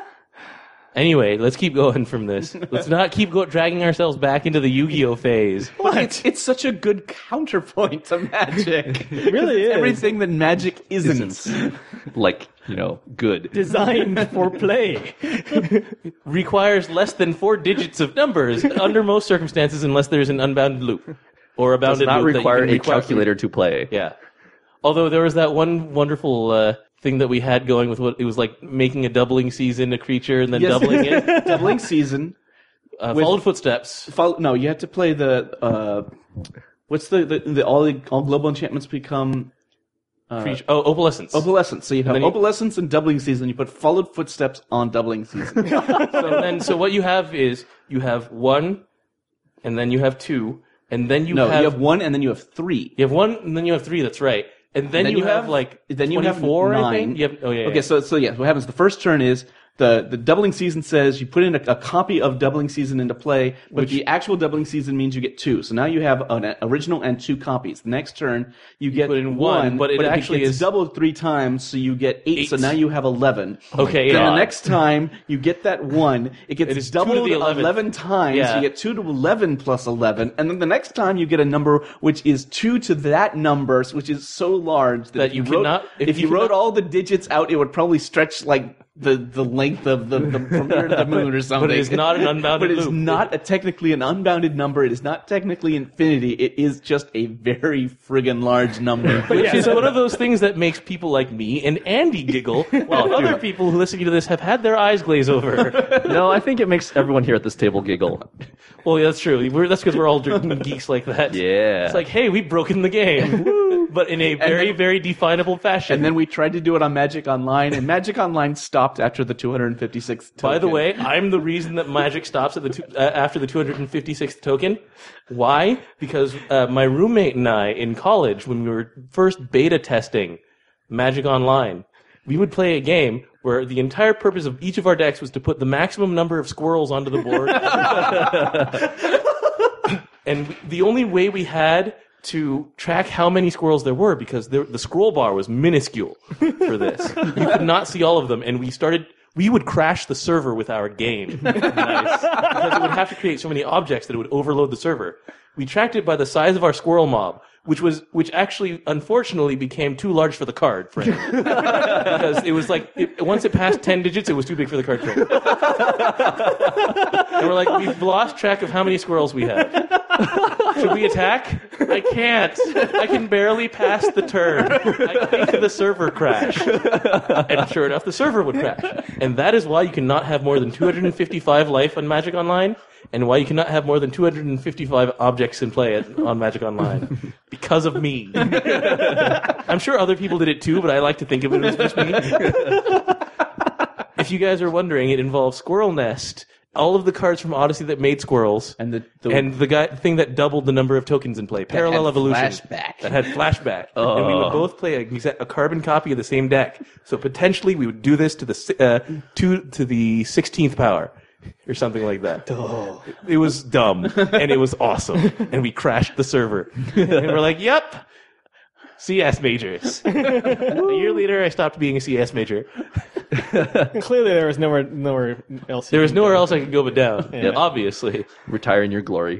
Speaker 1: Anyway, let's keep going from this. Let's not keep go- dragging ourselves back into the Yu-Gi-Oh phase.
Speaker 4: But it's, it's such a good counterpoint to Magic.
Speaker 3: It really
Speaker 4: It's
Speaker 3: is.
Speaker 4: everything that Magic isn't.
Speaker 2: Isn't. Like, you know, good.
Speaker 3: Designed for play.
Speaker 1: Requires less than four digits of numbers under most circumstances unless there's an unbounded loop. Or a
Speaker 2: Does
Speaker 1: bounded
Speaker 2: not
Speaker 1: loop that you
Speaker 2: require
Speaker 1: can
Speaker 2: a
Speaker 1: require-
Speaker 2: calculator to play.
Speaker 1: Yeah. Although there was that one wonderful uh, thing that we had going with what it was like making a doubling season a creature and then
Speaker 4: Yes.
Speaker 1: doubling it.
Speaker 4: Doubling season.
Speaker 1: Uh,
Speaker 4: With-
Speaker 1: followed footsteps.
Speaker 4: Follow, no, you have to play the. Uh, what's the, the, the all the all global enchantments become Uh,
Speaker 1: Creature- oh, Opalescence.
Speaker 4: Opalescence. So you have
Speaker 1: then you-
Speaker 4: Opalescence and Doubling Season. You put Followed Footsteps on Doubling Season.
Speaker 1: So then, so what you have is you have one, and then you have two, and then you
Speaker 4: no,
Speaker 1: have
Speaker 4: you have one and then you have three.
Speaker 1: you have one, and then you have three. That's right. And then,
Speaker 4: Then
Speaker 1: you,
Speaker 4: you
Speaker 1: have,
Speaker 4: have-
Speaker 1: like
Speaker 4: then you have
Speaker 1: twenty-four. I
Speaker 4: nine.
Speaker 1: think. You have, oh yeah.
Speaker 4: Okay,
Speaker 1: yeah.
Speaker 4: so so yeah, what happens? The first turn is the the Doubling Season says you put in a, a copy of Doubling Season into play, but the actual Doubling Season means you get two. So now you have an original and two copies. The next turn you get
Speaker 1: put in one, but it actually
Speaker 4: gets
Speaker 1: is-
Speaker 4: doubled three times, so you get eight. So
Speaker 1: Eight.
Speaker 4: now you have eleven.
Speaker 1: Okay,
Speaker 4: Then
Speaker 1: yeah.
Speaker 4: the next time you get that one, it gets
Speaker 1: It is two to
Speaker 4: doubled
Speaker 1: the eleventh.
Speaker 4: eleven times.
Speaker 1: Yeah.
Speaker 4: You get two to eleven plus eleven, and then the next time you get a number which is two to that number, which is so large that,
Speaker 1: That
Speaker 4: if
Speaker 1: you
Speaker 4: you wrote,
Speaker 1: cannot-
Speaker 4: if,
Speaker 1: if
Speaker 4: you
Speaker 1: you
Speaker 4: wrote
Speaker 1: cannot-
Speaker 4: all the digits out, it would probably stretch like the, the length of the, the from here to the moon or something.
Speaker 1: But it is not an unbounded
Speaker 4: But it is
Speaker 1: loop.
Speaker 4: not a, technically an unbounded number. It is not technically infinity. It is just a very friggin' large number.
Speaker 1: Which is one of those things that makes people like me and Andy giggle, while other people who listen to this have had their eyes glaze over.
Speaker 2: No, I think it makes everyone here at this table giggle.
Speaker 1: Well, yeah, that's true. We're, that's because we're all geeks like that.
Speaker 2: Yeah.
Speaker 1: It's like, hey, we've broken the game, but in a very,
Speaker 4: then-
Speaker 1: very definable fashion.
Speaker 4: And then we tried to do it on Magic Online, and Magic Online stopped after the two hundred fifty-sixth token.
Speaker 1: By the way, I'm the reason that Magic stops at the two, uh, after the two hundred fifty-sixth token. Why? Because uh, my roommate and I in college, when we were first beta testing Magic Online, we would play a game where the entire purpose of each of our decks was to put the maximum number of squirrels onto the board. And the only way we had to track how many squirrels there were, because there, the scroll bar was minuscule for this. You could not see all of them, and we started... We would crash the server with our game. Nice. Because it would have to create so many objects that it would overload the server. We tracked it by the size of our squirrel mob, which was which actually unfortunately became too large for the card frame. Because it was like it, once it passed ten digits, it was too big for the card frame. And we're like, we've lost track of how many squirrels we have. Should we attack? I can't. I can barely pass the turn. I think the server crash. And sure enough, the server would crash. And that is why you cannot have more than two hundred fifty-five life on Magic Online, and why you cannot have more than two hundred fifty-five objects in play at, on Magic Online. Because of me. I'm sure other people did it too, but I like to think of it as just me. If you guys are wondering, it involves Squirrel Nest, all of the cards from Odyssey that made squirrels,
Speaker 4: And the, the
Speaker 1: and the guy thing that doubled the number of tokens in play, Parallel
Speaker 4: had
Speaker 1: Evolution,
Speaker 4: flashback.
Speaker 1: that had flashback, and we would both play a, exa- a carbon copy of the same deck. So potentially we would do this to the si- uh, to to the sixteenth power, or something like that.
Speaker 3: Oh.
Speaker 1: It, it was dumb, and it was awesome, and we crashed the server, and we're like, "Yep, C S majors." A year later, I stopped being a C S major.
Speaker 3: Clearly, there was nowhere nowhere else.
Speaker 1: There was nowhere else I could go but down.
Speaker 3: Yeah.
Speaker 1: Obviously.
Speaker 2: Retire in your glory.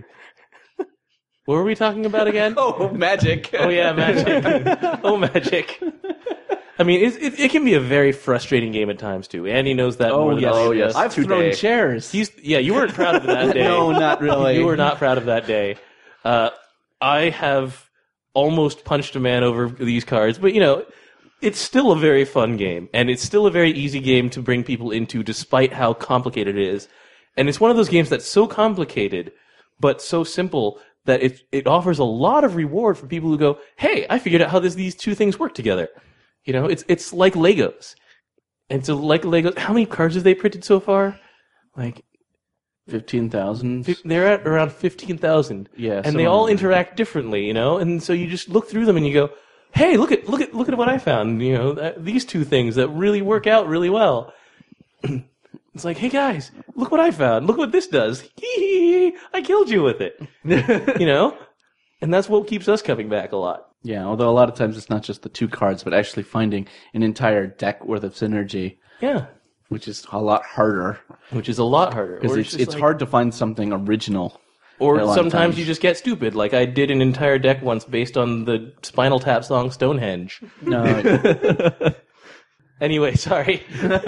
Speaker 1: What were we talking about again?
Speaker 4: oh, Magic.
Speaker 1: Oh yeah, Magic. Oh, Magic. I mean, it, it, it can be a very frustrating game at times too. Andy knows that
Speaker 4: Oh,
Speaker 1: more than
Speaker 4: yes.
Speaker 1: any of
Speaker 2: Oh, yes.
Speaker 1: us.
Speaker 4: I've
Speaker 2: Today.
Speaker 4: thrown chairs.
Speaker 1: He's yeah. You weren't proud of it that day.
Speaker 4: No, not really.
Speaker 1: You were not proud of that day. Uh, I have almost punched a man over these cards, but you know, it's still a very fun game, and it's still a very easy game to bring people into, despite how complicated it is. And it's one of those games that's so complicated, but so simple that it it offers a lot of reward for people who go, "Hey, I figured out how this, these two things work together." You know, it's it's like Legos, and so like Legos. How many cards have they printed so far? Like
Speaker 4: fifteen thousand.
Speaker 1: fif- they're at around fifteen thousand.
Speaker 4: Yeah,
Speaker 1: and they
Speaker 4: some
Speaker 1: all
Speaker 4: of them.
Speaker 1: interact differently. You know, and so you just look through them and you go, "Hey, look at look at look at what I found." You know, that, these two things that really work out really well. It's like, hey guys, look what I found. Look what this does. I killed you with it. You know, and that's what keeps us coming back a lot.
Speaker 4: Yeah, although a lot of times it's not just the two cards, but actually finding an entire deck worth of synergy,
Speaker 1: Yeah,
Speaker 4: which is a lot harder.
Speaker 1: which is a lot harder.
Speaker 4: Because
Speaker 1: Or
Speaker 4: it's,
Speaker 1: just
Speaker 4: it's
Speaker 1: like-
Speaker 4: hard to find something original.
Speaker 1: Or
Speaker 4: a lot of
Speaker 1: sometimes
Speaker 4: times.
Speaker 1: you just get stupid. Like I did an entire deck once based on the Spinal Tap song Stonehenge.
Speaker 4: No,
Speaker 1: Anyway, sorry.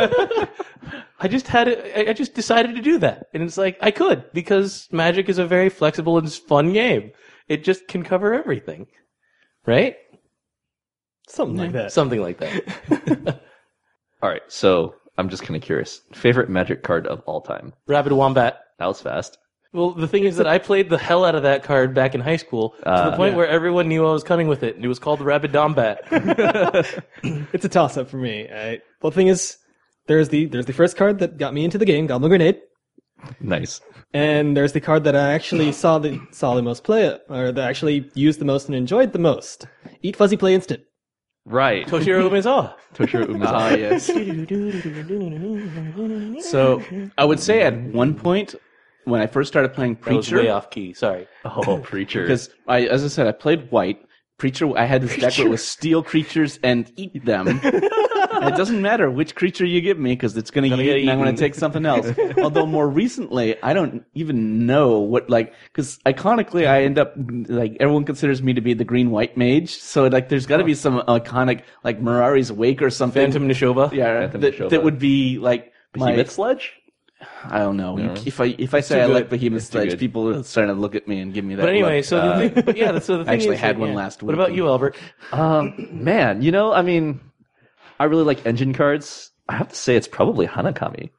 Speaker 1: I just had it, I just decided to do that. And it's like, I could, because Magic is a very flexible and fun game. It just can cover everything. Right?
Speaker 3: Something like that.
Speaker 1: Something like that.
Speaker 2: All right, so I'm just kind of curious. Favorite Magic card of all time?
Speaker 1: Rabid Wombat.
Speaker 2: That was fast.
Speaker 1: Well, the thing is that I played the hell out of that card back in high school to
Speaker 2: Uh,
Speaker 1: the point
Speaker 3: yeah.
Speaker 1: where everyone knew I was coming with it, and it was called the Rabid Dombat.
Speaker 3: It's a toss-up for me. I, well, the thing is, there's the there's the first card that got me into the game, Goblin Grenade,
Speaker 2: Nice.
Speaker 3: and there's the card that I actually saw the saw the most play, or that I actually used the most and enjoyed the most. Eat Fuzzy Play Instant.
Speaker 2: Right.
Speaker 1: Toshiro Umezawa.
Speaker 2: Toshiro
Speaker 4: Ah,
Speaker 2: Umezawa.
Speaker 4: yes. So I would say at one point when I first started playing
Speaker 1: That was
Speaker 4: Preacher,
Speaker 1: way off key. Sorry.
Speaker 2: Oh, Preacher.
Speaker 4: because I, as I said, I played white. Preacher, I had this deck that was steal creatures and eat them. And it doesn't matter which creature you give me because it's going to
Speaker 1: get
Speaker 4: eat and I'm going
Speaker 1: eaten.
Speaker 4: to take something else. Although more recently, I don't even know what, like, because iconically I end up, like, everyone considers me to be the green-white mage. So, like, there's got to be some iconic, like, Mirari's Wake or something.
Speaker 1: Phantom Nishova.
Speaker 4: Yeah,
Speaker 2: Phantom
Speaker 4: that,
Speaker 2: Nishova.
Speaker 4: that would be, like, my,
Speaker 2: Behemoth Sledge?
Speaker 4: I don't know.
Speaker 2: No.
Speaker 4: If I if I say
Speaker 1: too
Speaker 4: I
Speaker 1: good.
Speaker 4: like Behemoth
Speaker 2: It's too
Speaker 4: Sledge,
Speaker 2: good.
Speaker 4: people are starting to look at me and give me that
Speaker 1: But anyway,
Speaker 4: look.
Speaker 1: so
Speaker 2: Uh,
Speaker 1: the thing, but yeah, so the thing
Speaker 4: I actually
Speaker 1: is,
Speaker 4: had
Speaker 1: like,
Speaker 4: one
Speaker 1: yeah.
Speaker 4: last
Speaker 1: What
Speaker 4: week.
Speaker 1: about you, Albert?
Speaker 2: Um, man, you know, I mean, I really like engine cards. I have to say it's probably Hanakami.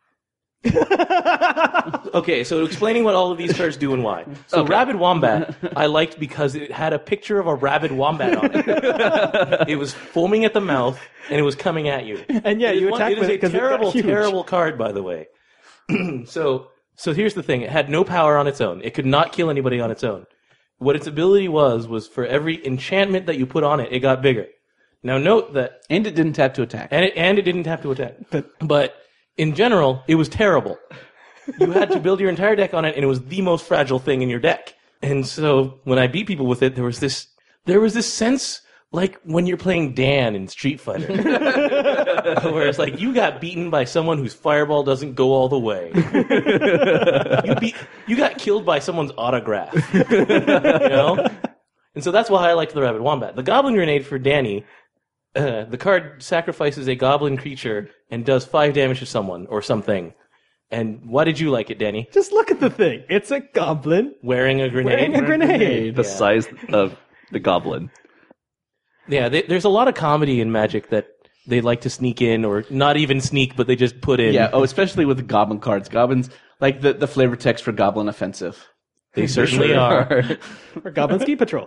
Speaker 1: Okay, so explaining what all of these cards do and why. So
Speaker 2: Okay.
Speaker 1: Rabid Wombat, I liked because it had a picture of a rabid wombat on it. It was foaming at the mouth, and it was coming at you.
Speaker 3: And yeah,
Speaker 1: It is
Speaker 3: you
Speaker 1: one-
Speaker 3: attack
Speaker 1: It is
Speaker 3: with
Speaker 1: a
Speaker 3: it because
Speaker 1: terrible,
Speaker 3: it's huge.
Speaker 1: terrible card, by the way. so, so here's the thing: it had no power on its own. It could not kill anybody on its own. What its ability was was for every enchantment that you put on it, it got bigger. Now, note that,
Speaker 4: And it didn't tap to attack.
Speaker 1: and it and it didn't have to attack. But in general, it was terrible. You had to build your entire deck on it, and it was the most fragile thing in your deck. And so when I beat people with it, there was this there was this sense like when you're playing Dan in Street Fighter, where it's like you got beaten by someone whose fireball doesn't go all the way. you beat you got killed by someone's autograph. You know? And so that's why I liked the Rabid Wombat. The Goblin Grenade for Danny, uh, the card sacrifices a goblin creature and does five damage to someone or something. And why did you like it, Danny?
Speaker 3: Just look at the thing. It's a goblin
Speaker 1: Wearing a grenade.
Speaker 3: wearing a grenade.
Speaker 2: The
Speaker 1: Yeah.
Speaker 2: size of the goblin.
Speaker 1: Yeah, they, there's a lot of comedy in Magic that they like to sneak in, or not even sneak, but they just put in.
Speaker 4: Yeah, oh, especially with the goblin cards. Goblins, like the, the flavor text for Goblin Offensive.
Speaker 1: they certainly are.
Speaker 3: Or Goblin Ski Patrol.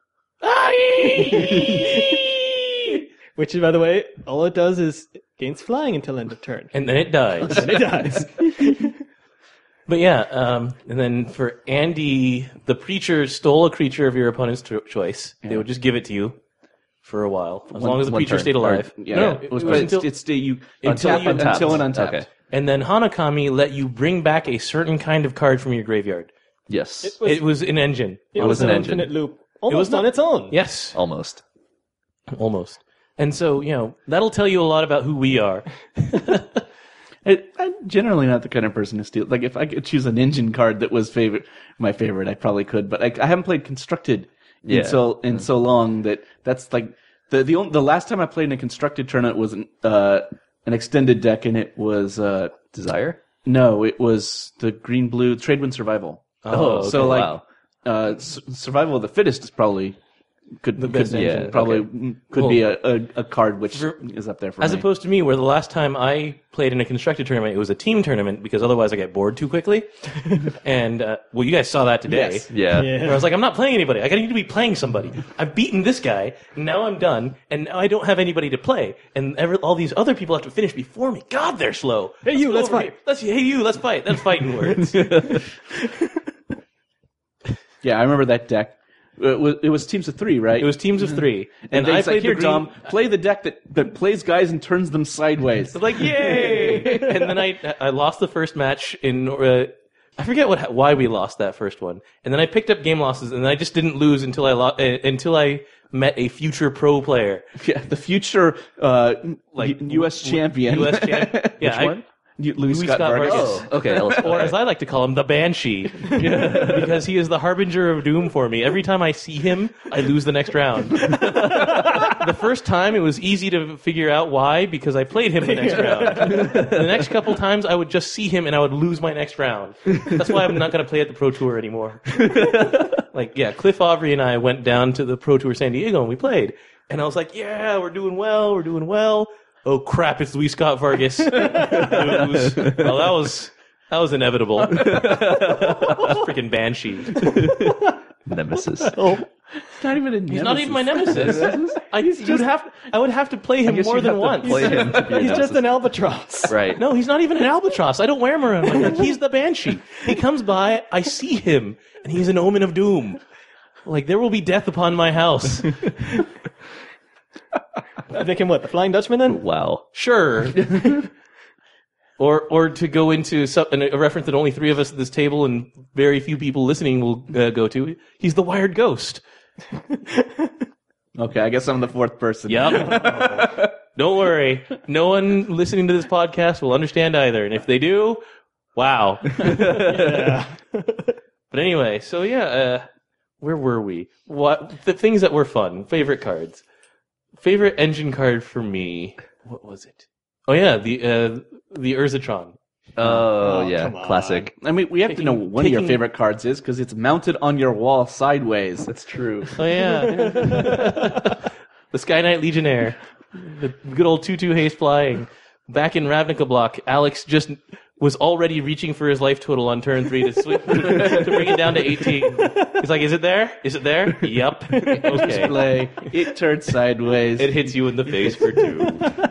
Speaker 3: Which, by the way, all it does is it gains flying until end of turn.
Speaker 1: And then it dies.
Speaker 3: And it dies.
Speaker 1: But yeah, um, and then for Andy, the preacher stole a creature of your opponent's cho- choice. They would just give it to you for a while, as
Speaker 2: One-
Speaker 1: long as the
Speaker 2: one
Speaker 1: preacher
Speaker 2: turn.
Speaker 1: stayed alive.
Speaker 4: Yeah,
Speaker 1: no,
Speaker 4: it was,
Speaker 1: it was
Speaker 4: it's,
Speaker 1: until,
Speaker 4: it's, you
Speaker 1: until
Speaker 4: untap
Speaker 1: you-
Speaker 4: until
Speaker 2: Untapped.
Speaker 4: an untapped.
Speaker 2: Okay.
Speaker 1: and then Hanakami let you bring back a certain kind of card from your graveyard.
Speaker 2: Yes.
Speaker 3: It was,
Speaker 1: It was an engine.
Speaker 3: it
Speaker 2: was
Speaker 3: was
Speaker 2: an
Speaker 3: an
Speaker 2: engine.
Speaker 3: infinite loop. Almost
Speaker 1: was not-
Speaker 3: on its own.
Speaker 1: Yes,
Speaker 2: Almost.
Speaker 1: almost. And so, you know, that'll tell you a lot about who we are.
Speaker 4: I, I'm generally not the kind of person to steal. Like, if I could choose an engine card that was favorite, my favorite, I probably could. But I, I haven't played Constructed
Speaker 2: Yeah.
Speaker 4: in so in so long that that's like the the only, the last time I played in a Constructed tournament was an, uh, an extended deck, and it was uh,
Speaker 2: Desire?
Speaker 4: no, it was the green blue Tradewind Survival.
Speaker 2: Oh,
Speaker 4: so
Speaker 2: okay,
Speaker 4: like
Speaker 2: wow.
Speaker 4: uh, s- Survival of the Fittest is probably could the
Speaker 1: best
Speaker 4: could,
Speaker 2: engine.
Speaker 4: probably
Speaker 2: Okay.
Speaker 4: could
Speaker 1: Well,
Speaker 4: be a, a, a card which
Speaker 1: for-
Speaker 4: is up there for
Speaker 1: As
Speaker 4: me.
Speaker 1: opposed to me, where the last time I played in a constructed tournament, it was a team tournament because otherwise I get bored too quickly. and uh, well, you guys saw that today.
Speaker 4: Yes.
Speaker 2: Yeah.
Speaker 3: Yeah.
Speaker 1: Where I was like, I'm not playing anybody. I got need to be playing somebody. I've beaten this guy. Now I'm done, and now I don't have anybody to play. And every, all these other people have to finish before me. God, they're slow.
Speaker 3: Hey, you,
Speaker 1: go
Speaker 3: let's
Speaker 1: over
Speaker 3: fight.
Speaker 1: here. Let's hey you, let's fight. That's fighting words.
Speaker 4: Yeah, I remember that deck. It was, it was teams of three, right?
Speaker 1: It was teams of three,
Speaker 4: and,
Speaker 1: and,
Speaker 4: they
Speaker 1: I
Speaker 4: was like,
Speaker 1: played
Speaker 4: here,
Speaker 1: the green.
Speaker 4: Dom, play the deck that, that plays guys and turns them sideways.
Speaker 1: So like, yay! And then I I lost the first match in. Uh, I forget what why we lost that first one, and then I picked up game losses, and I just didn't lose until I lo- uh, until I met a future pro player,
Speaker 4: Yeah, the future uh,
Speaker 1: Like,
Speaker 4: U- U S champion.
Speaker 1: U S champ. Yeah, I-
Speaker 2: one?
Speaker 4: You- Louis,
Speaker 1: Louis
Speaker 4: Scott,
Speaker 1: Scott
Speaker 4: Vargas.
Speaker 1: Vargas.
Speaker 2: Oh, okay. Ellis-
Speaker 1: or
Speaker 2: okay.
Speaker 1: as I like to call him, the Banshee, because he is the harbinger of doom for me. Every time I see him, I lose the next round. The first time, it was easy to figure out why, because I played him the next round. The next couple times, I would just see him and I would lose my next round. That's why I'm not going to play at the Pro Tour anymore. Like, yeah, Cliff Aubrey and I went down to the Pro Tour San Diego and we played. And I was like, yeah, we're doing well, we're doing well. Oh crap! It's Luis Scott Vargas. Lose. Well, that was that That was inevitable. Freaking Banshee.
Speaker 2: Nemesis.
Speaker 3: Oh,
Speaker 4: Not even a nemesis.
Speaker 1: He's not even my nemesis. I you'd have I would have to play him
Speaker 2: guess
Speaker 1: more
Speaker 2: you'd
Speaker 1: than
Speaker 2: have to
Speaker 1: once.
Speaker 2: play him to be your
Speaker 3: he's just
Speaker 2: nemesis.
Speaker 3: an albatross.
Speaker 2: Right.
Speaker 1: No, he's not even an albatross. I don't wear him around. Like, he's the Banshee. He comes by, I see him, and he's an omen of doom. Like, there will be death upon my house.
Speaker 3: I think him what? The Flying Dutchman then?
Speaker 2: Wow.
Speaker 1: Sure. Or, or to go into some, a reference that only three of us at this table and very few people listening will uh, go to. He's the Wired Ghost.
Speaker 4: Okay, I guess I'm the fourth person.
Speaker 1: Yep. Don't worry. No one listening to this podcast will understand either. And if they do, wow.
Speaker 3: Yeah.
Speaker 1: But anyway, so yeah, uh, where were we? What the things that were fun? Favorite cards. Favorite engine card for me. What was it? Oh yeah, the uh, the Urzatron.
Speaker 2: Oh,
Speaker 3: Oh,
Speaker 2: yeah.
Speaker 3: come on.
Speaker 2: Classic.
Speaker 4: I mean, we have to
Speaker 1: Taking-
Speaker 4: know what one of your
Speaker 1: taking-
Speaker 4: favorite cards is because it's mounted on your wall sideways.
Speaker 2: That's true.
Speaker 1: Oh yeah, the Sky Knight Legionnaire, the good old two-two haste flying. Back in Ravnica block, Alex just was already reaching for his life total on turn three to sw- to bring it down to eighteen. He's like, "Is it there? Is it there? Yep. Okay."
Speaker 4: Display. It turns sideways.
Speaker 1: It hits you in the face for two.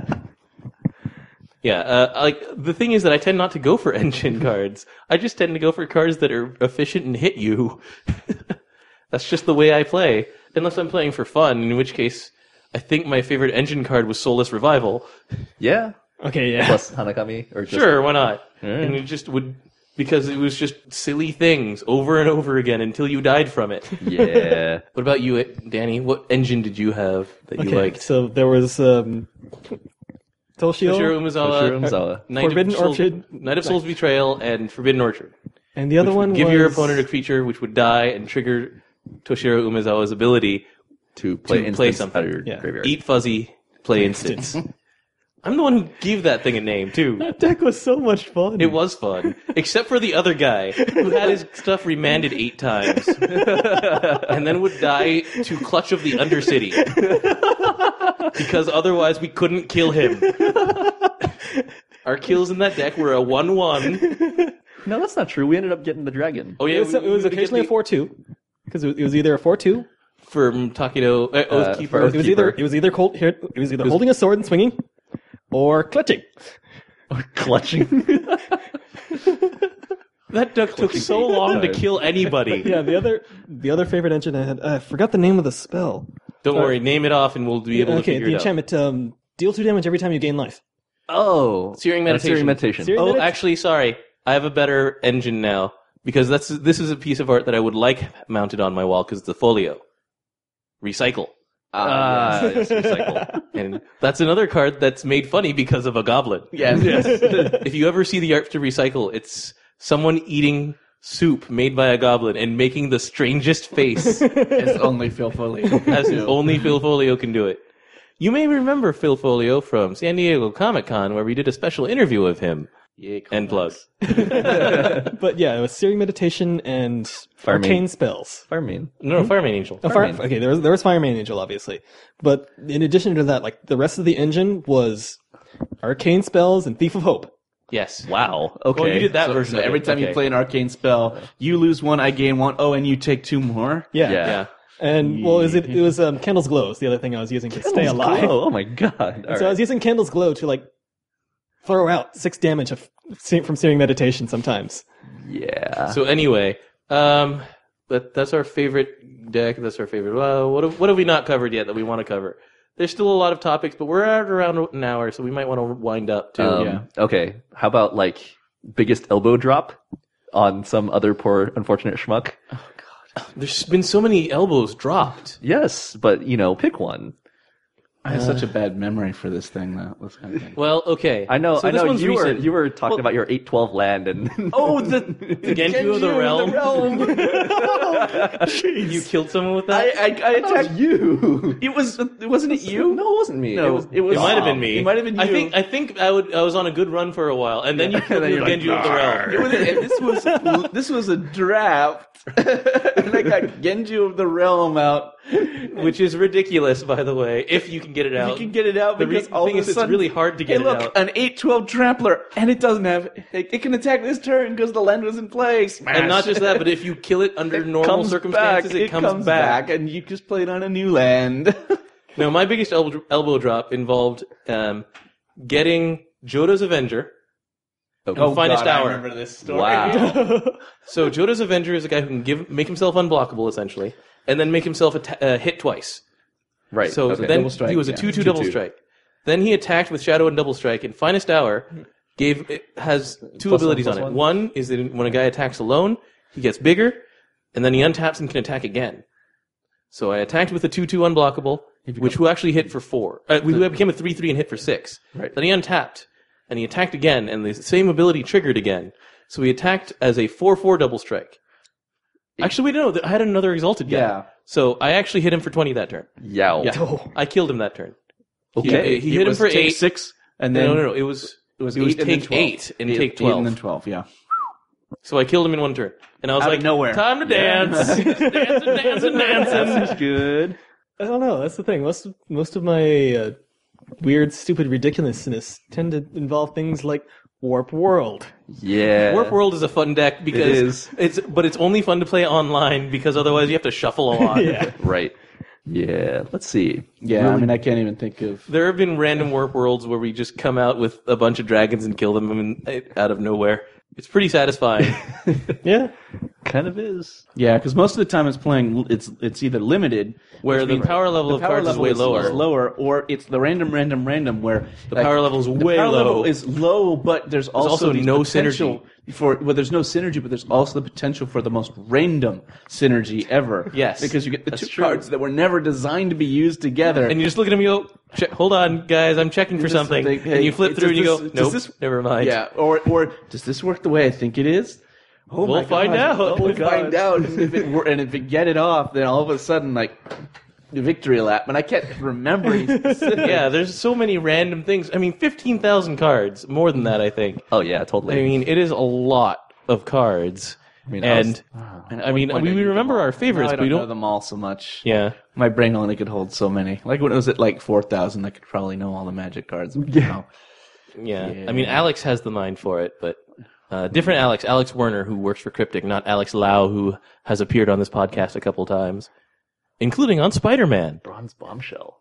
Speaker 1: Yeah, uh, like the thing is that I tend not to go for engine cards. I just tend to go for cards that are efficient and hit you. That's just the way I play, unless I'm playing for fun. In which case, I think my favorite engine card was Soulless Revival.
Speaker 2: Yeah.
Speaker 3: Okay, yeah.
Speaker 2: Plus Hanakami. Or just,
Speaker 1: Sure, why not?
Speaker 2: Alright.
Speaker 1: And it just would because it was just silly things over and over again until you died from it.
Speaker 2: Yeah.
Speaker 1: What about you, Danny? What engine did you have that you
Speaker 3: Okay,
Speaker 1: liked?
Speaker 3: so there was um, Toshio,
Speaker 1: Toshiro Umezawa,
Speaker 2: Toshiro Umezawa.
Speaker 1: Knight
Speaker 3: Forbidden
Speaker 1: of Soul-
Speaker 3: Orchard.
Speaker 1: Knight of Soul's Betrayal, and Forbidden Orchard.
Speaker 3: and the other
Speaker 1: Which would
Speaker 3: one
Speaker 1: give
Speaker 3: was
Speaker 1: your opponent a creature which would die and trigger Toshiro Umezawa's ability
Speaker 2: To play,
Speaker 1: to play
Speaker 2: instants
Speaker 1: something.
Speaker 2: out of your
Speaker 3: Yeah.
Speaker 2: graveyard.
Speaker 1: Eat Fuzzy, play instance. I'm the one who gave that thing a name, too.
Speaker 3: That deck was so much fun.
Speaker 1: It was fun. Except for the other guy, who had his stuff remanded eight times. And then would die to Clutch of the Undercity. Because otherwise we couldn't kill him. Our kills in that deck were a one one.
Speaker 2: No, that's not true. We ended up getting the dragon.
Speaker 1: Oh yeah,
Speaker 3: It was,
Speaker 1: we-
Speaker 3: it was
Speaker 1: we would
Speaker 3: occasionally
Speaker 1: get
Speaker 3: a four two because it was, it was either a four two.
Speaker 1: from Takedo uh,
Speaker 2: Uh,
Speaker 1: Oathkeeper.
Speaker 2: for
Speaker 3: It was
Speaker 2: Oathkeeper.
Speaker 3: either it was either cold, here, it was either holding a sword and swinging, or clutching.
Speaker 2: Clutching.
Speaker 1: That deck took so long to kill anybody.
Speaker 3: Yeah, the other the other favorite engine I had, I forgot the name of the spell.
Speaker 1: Don't worry, name it off and we'll be able to
Speaker 3: Okay,
Speaker 1: figure
Speaker 3: the
Speaker 1: it out.
Speaker 3: enchantment um, deal two damage every time you gain life.
Speaker 2: Oh.
Speaker 1: Searing
Speaker 2: That's
Speaker 1: Meditation.
Speaker 2: Searing Meditation.
Speaker 3: Searing-
Speaker 1: Oh,
Speaker 3: Medit-
Speaker 1: actually, sorry. I have a better engine now because that's this is a piece of art that I would like mounted on my wall because it's a folio. Recycle.
Speaker 2: Ah, yes, recycle.
Speaker 1: And that's another card that's made funny because of a goblin.
Speaker 4: Yes.
Speaker 1: If you ever see the art to Recycle, it's someone eating soup made by a goblin and making the strangest face
Speaker 4: It's only Phil Foley.
Speaker 1: as only Phil Folio can do it. You may remember Phil Folio from San Diego Comic Con where we did a special interview of him.
Speaker 4: Yeah,
Speaker 1: And plug.
Speaker 3: But yeah, it was Searing Meditation and
Speaker 2: Fire
Speaker 3: Arcane
Speaker 2: Main.
Speaker 3: spells.
Speaker 2: Fireman.
Speaker 1: No, Fireman Angel.
Speaker 3: Oh, fire,
Speaker 2: Fireman.
Speaker 3: okay, there was there was Fireman Angel, obviously, but in addition to that, like the rest of the engine was Arcane spells and Thief of Hope.
Speaker 1: Yes.
Speaker 2: Wow. Okay.
Speaker 1: Well, you did that
Speaker 4: So,
Speaker 1: version
Speaker 4: so
Speaker 1: of
Speaker 4: every
Speaker 1: it.
Speaker 4: time
Speaker 1: Okay.
Speaker 4: you play an arcane spell, you lose one, I gain one. Oh, and you take two more.
Speaker 3: Yeah,
Speaker 2: Yeah.
Speaker 1: Yeah.
Speaker 3: and well, is it it was um, Candle's Glow is the other thing I was using to stay alive.
Speaker 2: Oh, oh my god. All
Speaker 3: So I
Speaker 2: right.
Speaker 3: was using Candle's Glow to like throw out six damage of from Searing Meditation sometimes.
Speaker 2: Yeah.
Speaker 1: So anyway, um, that that's our favorite deck. That's our favorite. Well, what have, what have we not covered yet that we want to cover? There's still a lot of topics, but we're at around an hour, so we might want to wind up too.
Speaker 2: Um,
Speaker 4: yeah.
Speaker 2: Okay. How about like biggest elbow drop on some other poor unfortunate schmuck?
Speaker 1: There's been so many elbows dropped.
Speaker 2: Yes, but you know, pick one.
Speaker 4: I have such a bad memory for this thing, though. This kind of thing.
Speaker 1: Well, okay.
Speaker 2: I know.
Speaker 1: So
Speaker 2: I
Speaker 1: this
Speaker 2: know.
Speaker 1: one's
Speaker 2: You were
Speaker 1: recent.
Speaker 2: you were talking about your eight twelve land and
Speaker 4: Oh, the,
Speaker 1: The Genju of the Realm. You killed someone with
Speaker 4: I,
Speaker 1: that.
Speaker 4: I, I attacked
Speaker 2: you.
Speaker 4: It was. Wasn't it you?
Speaker 2: No, it wasn't me.
Speaker 4: No,
Speaker 2: it was.
Speaker 4: it was-
Speaker 1: It might have been me.
Speaker 4: It might have been
Speaker 1: I
Speaker 4: you.
Speaker 1: think. I think I would. I was on a good run for a while, and then you killed me with
Speaker 4: then
Speaker 1: Genju
Speaker 4: you're
Speaker 1: of the Realm.
Speaker 4: It was, and this was this was a draft, and I got Genju of the Realm out.
Speaker 1: Which is ridiculous, by the way. If you can can get it out.
Speaker 4: If you can get it out,
Speaker 1: The
Speaker 4: because
Speaker 1: re-
Speaker 4: all
Speaker 1: thing
Speaker 4: of
Speaker 1: is,
Speaker 4: a
Speaker 1: it's
Speaker 4: sudden,
Speaker 1: really hard to get
Speaker 4: hey,
Speaker 1: it
Speaker 4: look,
Speaker 1: out.
Speaker 4: an eight twelve trampler, and it doesn't have. It, it can attack this turn because the land was in play. Smash.
Speaker 1: And not just that, but if you kill it under
Speaker 4: It
Speaker 1: normal
Speaker 4: comes
Speaker 1: circumstances,
Speaker 4: back.
Speaker 1: it, comes, back.
Speaker 4: and you just played on a new land.
Speaker 1: No, my biggest elbow, elbow drop involved um, getting Jodo's Avenger.
Speaker 2: Oh,
Speaker 1: Finest
Speaker 4: God, I
Speaker 1: Hour.
Speaker 4: remember this story.
Speaker 2: Wow.
Speaker 1: So Jodo's Avenger is a guy who can give make himself unblockable, essentially, and then make himself atta- uh, hit twice.
Speaker 2: Right.
Speaker 1: So
Speaker 2: okay.
Speaker 1: then
Speaker 4: Double strike,
Speaker 1: he was a
Speaker 4: yeah.
Speaker 1: two two
Speaker 4: two
Speaker 1: double
Speaker 4: two.
Speaker 1: strike. Then he attacked with Shadow and Double Strike, and Finest Hour gave it has two
Speaker 2: Plus
Speaker 1: abilities
Speaker 2: one,
Speaker 1: on
Speaker 2: plus
Speaker 1: it.
Speaker 2: one.
Speaker 1: One is that when a guy attacks alone, he gets bigger, and then he untaps and can attack again. So I attacked with a two two unblockable, which who actually hit for four. Uh, who became a three three and hit for six.
Speaker 2: Right.
Speaker 1: Then he untapped, and he attacked again, and the same ability triggered again. So he attacked as a four four double strike. Actually, wait, no, I had another exalted guy.
Speaker 4: Yeah.
Speaker 1: So I actually hit him for twenty that turn.
Speaker 2: Yow.
Speaker 4: Yeah.
Speaker 3: Oh.
Speaker 1: I killed him that turn.
Speaker 2: Okay.
Speaker 1: He, he hit him
Speaker 4: was
Speaker 1: for
Speaker 4: take
Speaker 1: eight.
Speaker 4: six, and then
Speaker 1: No, no, no. It was
Speaker 4: it was
Speaker 1: it was
Speaker 4: eight and then
Speaker 1: take
Speaker 4: twelve.
Speaker 1: eight and
Speaker 4: Eight-
Speaker 1: take
Speaker 4: eight
Speaker 1: twelve.
Speaker 4: and then twelve. Yeah.
Speaker 1: So I killed him in one turn, and I was
Speaker 4: Out of
Speaker 1: like,
Speaker 4: nowhere.
Speaker 1: "Time to dance, dancing, dancing, dancing."
Speaker 4: Good.
Speaker 3: I don't know. That's the thing. Most most of my uh, weird, stupid ridiculousness tend to involve things like Warp World.
Speaker 2: Yeah.
Speaker 1: Warp World is a fun deck because
Speaker 2: It is.
Speaker 1: it's, but it's only fun to play online because otherwise you have to shuffle a lot.
Speaker 3: Yeah.
Speaker 2: Right. Yeah. Let's see.
Speaker 4: Yeah, I mean, I can't even think of.
Speaker 1: There have been random Warp Worlds where we just come out with a bunch of dragons and kill them in, out of nowhere. It's pretty satisfying.
Speaker 3: Yeah.
Speaker 2: Kind of is.
Speaker 4: Yeah, because most of the time it's playing. It's it's either limited,
Speaker 1: Where
Speaker 4: which
Speaker 1: the
Speaker 4: means
Speaker 1: power level
Speaker 4: the
Speaker 1: of
Speaker 4: power
Speaker 1: cards is
Speaker 4: level
Speaker 1: way lower.
Speaker 4: lower, or it's the random, random, random. Where
Speaker 1: The power level is
Speaker 4: the
Speaker 1: way
Speaker 4: power
Speaker 1: low.
Speaker 4: level is low, but there's also,
Speaker 1: also
Speaker 4: the
Speaker 1: no
Speaker 4: potential for. Well, there's no synergy, but there's also the potential for the most random synergy ever.
Speaker 1: Yes,
Speaker 4: because you get the
Speaker 1: that's
Speaker 4: two
Speaker 1: true.
Speaker 4: cards that were never designed to be used together.
Speaker 1: And you just look at him and you go, Check, hold on, guys, I'm checking for
Speaker 4: just
Speaker 1: something.
Speaker 4: think, hey,
Speaker 1: and you flip
Speaker 4: does
Speaker 1: through and you go,
Speaker 4: this- does
Speaker 1: nope,
Speaker 4: this-
Speaker 1: never mind.
Speaker 4: yeah, or or does this work the way I think it is? Oh
Speaker 1: We'll
Speaker 4: my
Speaker 1: find
Speaker 4: God.
Speaker 1: out.
Speaker 4: We'll
Speaker 1: Oh my
Speaker 4: find
Speaker 1: God.
Speaker 4: out. And if it wor- and if it get it off, then all of a sudden, like victory lap. And I can't remember any specific.
Speaker 1: Yeah, there's so many random things. I mean, fifteen thousand cards, more than that, I think.
Speaker 2: Oh yeah, totally.
Speaker 1: I mean, it is a lot of cards.
Speaker 2: I mean, I was-
Speaker 1: and,
Speaker 4: And
Speaker 1: I
Speaker 4: at
Speaker 1: mean,
Speaker 4: one point
Speaker 1: we,
Speaker 4: I
Speaker 1: we
Speaker 4: knew
Speaker 1: remember
Speaker 4: them all.
Speaker 1: our favorites,
Speaker 4: Now I
Speaker 1: but
Speaker 4: don't
Speaker 1: we
Speaker 4: know
Speaker 1: don't.
Speaker 4: them all so much.
Speaker 1: Yeah.
Speaker 4: My brain only could hold so many. Like when it was at like four thousand, I could probably know all the Magic cards. Yeah.
Speaker 1: Yeah.
Speaker 4: Yeah.
Speaker 1: I mean, Alex has the mind for it, but uh, different Alex, Alex Werner, who works for Cryptic, not Alex Lau, who has appeared on this podcast a couple times, including on Spider-Man.
Speaker 2: Bronze Bombshell.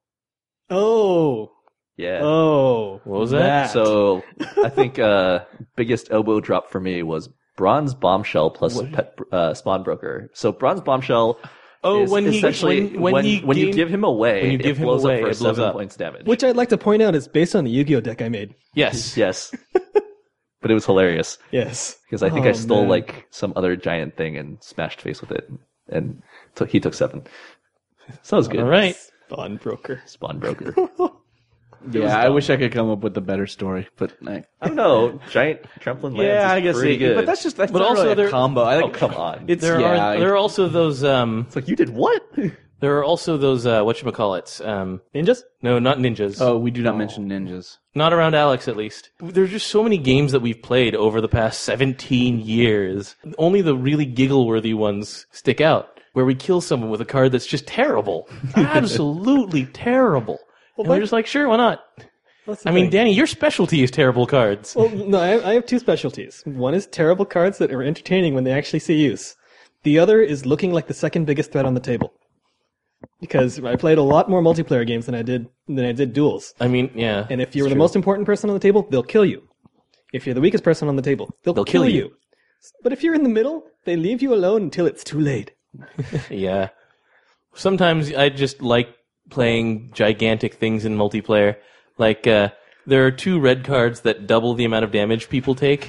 Speaker 3: Oh.
Speaker 2: Yeah.
Speaker 3: Oh.
Speaker 1: What was that?
Speaker 2: So I think uh, biggest elbow drop for me was Bronze Bombshell plus pet, uh, Spawn Broker. So Bronze Bombshell.
Speaker 1: Oh,
Speaker 2: is
Speaker 1: when he-
Speaker 2: essentially
Speaker 1: when- when
Speaker 2: when,
Speaker 1: he
Speaker 2: when you
Speaker 1: gain-
Speaker 2: give him away,
Speaker 1: when you give
Speaker 2: it
Speaker 1: him
Speaker 2: blows
Speaker 1: away,
Speaker 2: up for
Speaker 1: it blows
Speaker 2: seven
Speaker 1: up.
Speaker 2: points damage.
Speaker 3: Which I'd like to point out is based on the Yu-Gi-Oh deck I made.
Speaker 1: Yes.
Speaker 2: Yes, but it was hilarious
Speaker 3: Yes.
Speaker 2: because I think
Speaker 3: Oh,
Speaker 2: I stole
Speaker 3: man.
Speaker 2: like some other giant thing and smashed face with it, and took, he took seven. So that was good.
Speaker 1: All right.
Speaker 3: Spawn Broker.
Speaker 2: Spawn Broker.
Speaker 4: Yeah, I wish I could come up with a better story, but I,
Speaker 2: I don't know. Giant trampoline lands.
Speaker 4: yeah,
Speaker 2: is
Speaker 4: I guess
Speaker 2: pretty
Speaker 4: it,
Speaker 2: good.
Speaker 4: But that's just that's
Speaker 1: But
Speaker 4: not
Speaker 1: also
Speaker 4: really
Speaker 1: there-
Speaker 4: a combo. I
Speaker 2: oh
Speaker 4: like
Speaker 2: come on.
Speaker 4: it's
Speaker 1: There
Speaker 4: yeah.
Speaker 1: are there are also those um
Speaker 2: It's like you did what?
Speaker 1: there are also those uh whatchamacallits. Um
Speaker 3: Ninjas?
Speaker 1: no, not ninjas.
Speaker 4: oh, we do not mention ninjas.
Speaker 1: Not around Alex, at least. There's just so many games that we've played over the past seventeen years. Only the really giggle-worthy ones stick out, where we kill someone with a card that's just terrible. Absolutely terrible. and we're
Speaker 3: but-
Speaker 1: just like, sure, why not?
Speaker 3: That's the
Speaker 1: I mean,
Speaker 3: thing.
Speaker 1: Danny, your specialty is terrible cards.
Speaker 3: Well, no, I have, I have two specialties. One is terrible cards that are entertaining when they actually see use. The other is looking like the second biggest threat on the table. Because I played a lot more multiplayer games than I did than I did duels.
Speaker 1: I mean, yeah.
Speaker 3: And if you're
Speaker 1: it's
Speaker 3: the
Speaker 1: true.
Speaker 3: most important person on the table, they'll kill you. If you're the weakest person on the table, they'll,
Speaker 1: They'll
Speaker 3: kill,
Speaker 1: kill
Speaker 3: you.
Speaker 1: you.
Speaker 3: But if you're in the middle, they leave you alone until it's too late.
Speaker 1: Yeah. Sometimes I just like playing gigantic things in multiplayer. Like, uh, there are two red cards that double the amount of damage people take.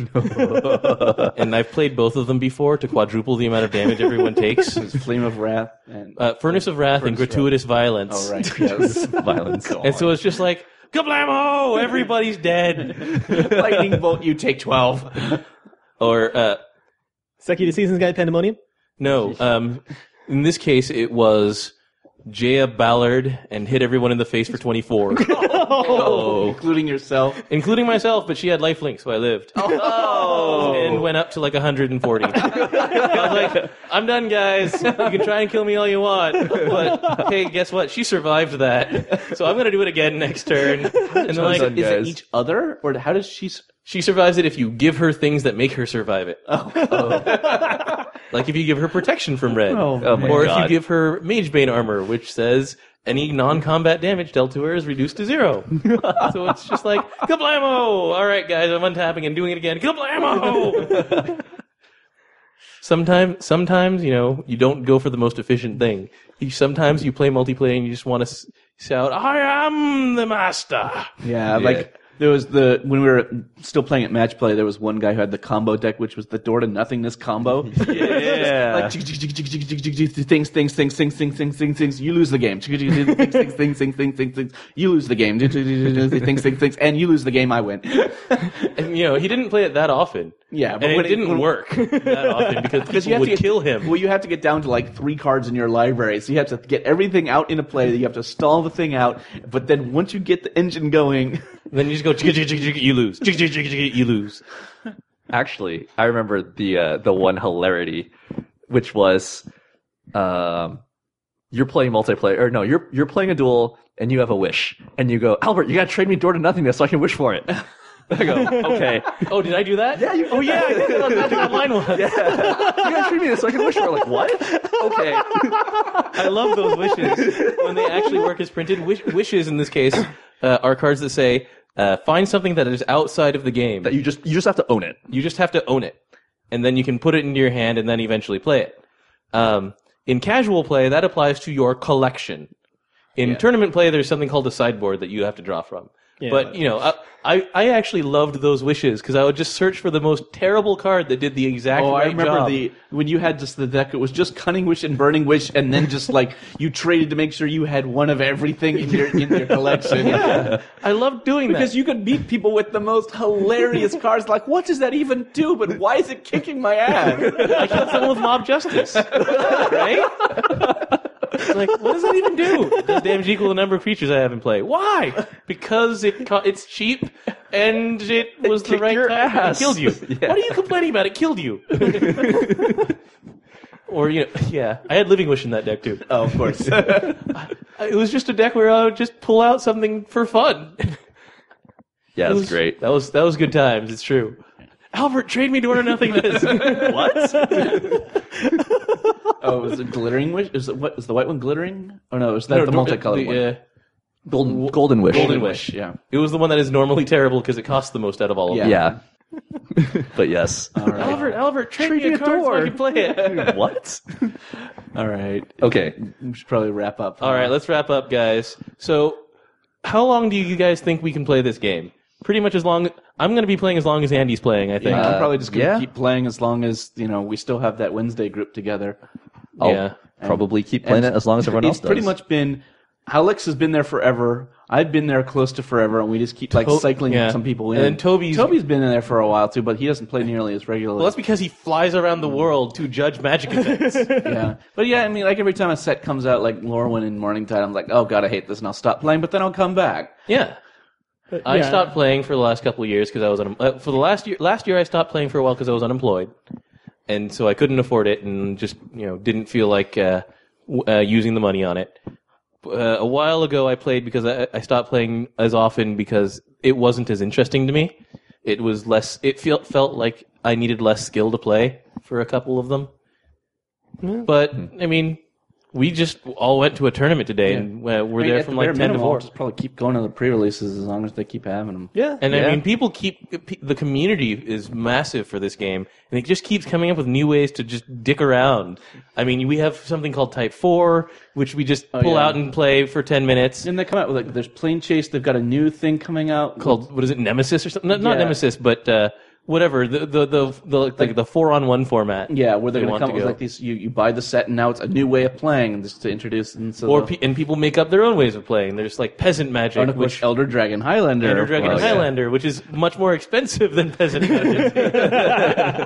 Speaker 1: And I've played both of them before to quadruple the amount of damage everyone takes.
Speaker 4: It's Flame of Wrath and
Speaker 1: Uh, Furnace of Wrath and
Speaker 4: Furnace of
Speaker 1: Gratuitous Violence.
Speaker 4: oh right, yes.
Speaker 2: Violence.
Speaker 1: And so it's just like, kablamo! Everybody's dead.
Speaker 4: Lightning bolt, you take twelve.
Speaker 1: Or, uh,
Speaker 3: Seki the Seasons Guide Pandemonium?
Speaker 1: no, um, in this case it was Jaya Ballard and hit everyone in the face for twenty-four.
Speaker 4: Oh, including yourself.
Speaker 1: Including myself, but she had lifelink, so I lived.
Speaker 4: Oh.
Speaker 1: And went up to like one hundred forty. I was like, I'm done, guys. You can try and kill me all you want. But, hey, guess what? She survived that. So I'm going to do it again next turn. And then, like,
Speaker 2: done,
Speaker 4: Is it
Speaker 2: guys.
Speaker 4: each other, or how does she? s-
Speaker 1: she survives it if you give her things that make her survive it.
Speaker 2: Oh.
Speaker 1: Like if you give her protection from red.
Speaker 2: Oh my
Speaker 1: or if
Speaker 2: God.
Speaker 1: you give her Mage Bane armor, which says any non-combat damage dealt to her is reduced to zero. So it's just like, kablamo! All right, guys, I'm untapping and doing it again. Kablamo! Sometimes, sometimes, you know, you don't go for the most efficient thing. You, sometimes you play multiplayer and you just want to s- shout, I am the master!
Speaker 4: Yeah, like there was the when we were still playing at match play, there was one guy who had the combo deck, which was the door to nothingness combo.
Speaker 2: Yeah.
Speaker 4: Like things, things, things, things, things, things, things, things. You lose the game. Things, things, things, things, things, things, things. You lose the game. Things, things, things, and you lose the game. I win.
Speaker 1: And, you know, he didn't play it that often.
Speaker 4: Yeah, but
Speaker 1: and
Speaker 4: when
Speaker 1: it didn't
Speaker 4: when-
Speaker 1: work that often because
Speaker 4: Because
Speaker 1: people
Speaker 4: you have
Speaker 1: would
Speaker 4: to get,
Speaker 1: kill him.
Speaker 4: Well, you have to get down to like three cards in your library, so you have to get everything out in a play. You have to stall the thing out, but then once you get the engine going,
Speaker 1: Then you just go, "Chicka, chicka, chicka, chicka," you lose. Chicka, chicka, chicka, chicka, you lose.
Speaker 2: Actually, I remember the uh, the one hilarity, which was, um, you're playing multiplayer, or no, you're you're playing a duel, and you have a wish, and you go, Albert, you gotta trade me door to nothingness so I can wish for it. I go, okay.
Speaker 1: Oh, did I do that?
Speaker 2: Yeah, you-
Speaker 1: Oh, yeah, I did that on Magic Online once.
Speaker 2: You gotta trade me this so I can wish for it. Like, what? Okay.
Speaker 1: I love those wishes when they actually work as printed. Wish, wishes in this case uh, are cards that say, uh, find something that is outside of the game.
Speaker 2: That you just you just have to own it.
Speaker 1: You just have to own it. And then you can put it into your hand and then eventually play it. Um, in casual play, that applies to your collection. In tournament play, there's something called a sideboard that you have to draw from.
Speaker 3: Yeah.
Speaker 1: But, you know, I, I, I actually loved those wishes because I would just search for the most terrible card that did the exact
Speaker 4: oh,
Speaker 1: right
Speaker 4: I remember
Speaker 1: job.
Speaker 4: the when you had just the deck. It was just Cunning Wish and Burning Wish, and then just like you traded to make sure you had one of everything in your in your collection.
Speaker 1: Yeah. I loved doing that.
Speaker 4: Because you could beat people with the most hilarious cards. Like, what does that even do? But why is it kicking my ass?
Speaker 1: I killed someone with mob justice. Right? It's like, what does that even do? It does damage equal the number of creatures I have in play. Why? Because it co- it's cheap and it was the
Speaker 2: kicked
Speaker 1: right
Speaker 2: your
Speaker 1: time.
Speaker 2: ass.
Speaker 1: It killed you.
Speaker 2: Yeah.
Speaker 1: What are you complaining about? It killed you. Or, you know, yeah. I had Living Wish in that deck, too.
Speaker 4: Oh, of course.
Speaker 1: It was just a deck where I would just pull out something for fun.
Speaker 2: Yeah,
Speaker 1: It
Speaker 2: that's
Speaker 1: was-
Speaker 2: great.
Speaker 1: That was, that was good times. It's true. Albert, trade me Door to Nothingness. What?
Speaker 4: Oh, was it Glittering Wish? Is it what? Is the white one glittering? Oh no, is that
Speaker 1: No,
Speaker 4: the
Speaker 1: Door-
Speaker 4: multicolored
Speaker 1: the,
Speaker 4: one?
Speaker 1: uh,
Speaker 2: Golden Golden Wish.
Speaker 1: Golden Wish.
Speaker 4: Yeah.
Speaker 1: It was the one that is normally terrible because it costs the most out of all of them.
Speaker 2: Yeah. But yes.
Speaker 4: All right.
Speaker 1: Albert, Albert, trade,
Speaker 2: Trade
Speaker 1: me
Speaker 2: me
Speaker 1: a
Speaker 2: a
Speaker 1: card so I
Speaker 2: door.
Speaker 1: can play it.
Speaker 2: What?
Speaker 4: All right.
Speaker 2: Okay.
Speaker 4: We should probably wrap up.
Speaker 1: All right, let's wrap up, guys. So, how long do you guys think we can play this game? Pretty much as long. I'm going to be playing as long as Andy's playing. I think.
Speaker 4: Yeah,
Speaker 2: Uh,
Speaker 4: I'm probably just gonna
Speaker 2: yeah.
Speaker 4: keep playing as long as you know we still have that Wednesday group together.
Speaker 2: I'll
Speaker 1: Yeah.
Speaker 2: probably keep playing
Speaker 4: And
Speaker 2: it as long as everyone else
Speaker 4: It's
Speaker 2: does.
Speaker 4: pretty much been. Alex has been there forever. I've been there close to forever, and we just keep like
Speaker 1: To-
Speaker 4: cycling
Speaker 1: yeah.
Speaker 4: some people in.
Speaker 1: And then Toby's-
Speaker 4: Toby's been in there for a while too, but he doesn't play nearly as regularly.
Speaker 1: Well, that's because he flies around the world to judge Magic events.
Speaker 4: yeah, but yeah, I mean, like every time a set comes out, like Lorwyn and Morningtide, I'm like, oh god, I hate this, and I'll stop playing, but then I'll come back.
Speaker 1: Yeah. I
Speaker 3: yeah.
Speaker 1: stopped playing for the last couple of years because I was un- uh, for the last year. Last year, I stopped playing for a while because I was unemployed, and so I couldn't afford it, and just you know didn't feel like uh, w- uh, using the money on it. Uh, a while ago, I played because I, I stopped playing as often because it wasn't as interesting to me. It was less. It felt felt like I needed less skill to play for a couple of them. But I mean, we just all went to a tournament today, and uh, we're
Speaker 4: I mean,
Speaker 1: there
Speaker 4: at
Speaker 1: from
Speaker 4: the
Speaker 1: like
Speaker 4: bare
Speaker 1: ten to
Speaker 4: minimum,
Speaker 1: four.
Speaker 4: I'll just probably keep going to the pre-releases as long as they keep having them.
Speaker 3: Yeah.
Speaker 1: And
Speaker 2: Yeah.
Speaker 1: I mean, people keep pe- the community is massive for this game, and it just keeps coming up with new ways to just dick around. I mean, we have something called Type Four, which we just pull
Speaker 4: yeah.
Speaker 1: out and play for ten minutes.
Speaker 4: And they come out with like, there's Plane Chase. They've got a new thing coming out
Speaker 1: Called what is it, Nemesis or something? Not, not
Speaker 4: Yeah.
Speaker 1: Nemesis, but uh, whatever. The the the the, the, the four on one format.
Speaker 4: Yeah, where they're
Speaker 1: they
Speaker 4: going to
Speaker 1: want
Speaker 4: come
Speaker 1: to
Speaker 4: up with
Speaker 1: go.
Speaker 4: like these. You, you buy the set, and now it's a new way of playing, and just to introduce. And so
Speaker 1: Or
Speaker 4: they'll-
Speaker 1: pe- and people make up their own ways of playing. There's like peasant magic,
Speaker 4: and of course,
Speaker 1: which
Speaker 4: Elder Dragon Highlander.
Speaker 1: Ender Dragon
Speaker 4: Well,
Speaker 1: and
Speaker 4: yeah.
Speaker 1: Highlander, which is much more expensive than peasant magic.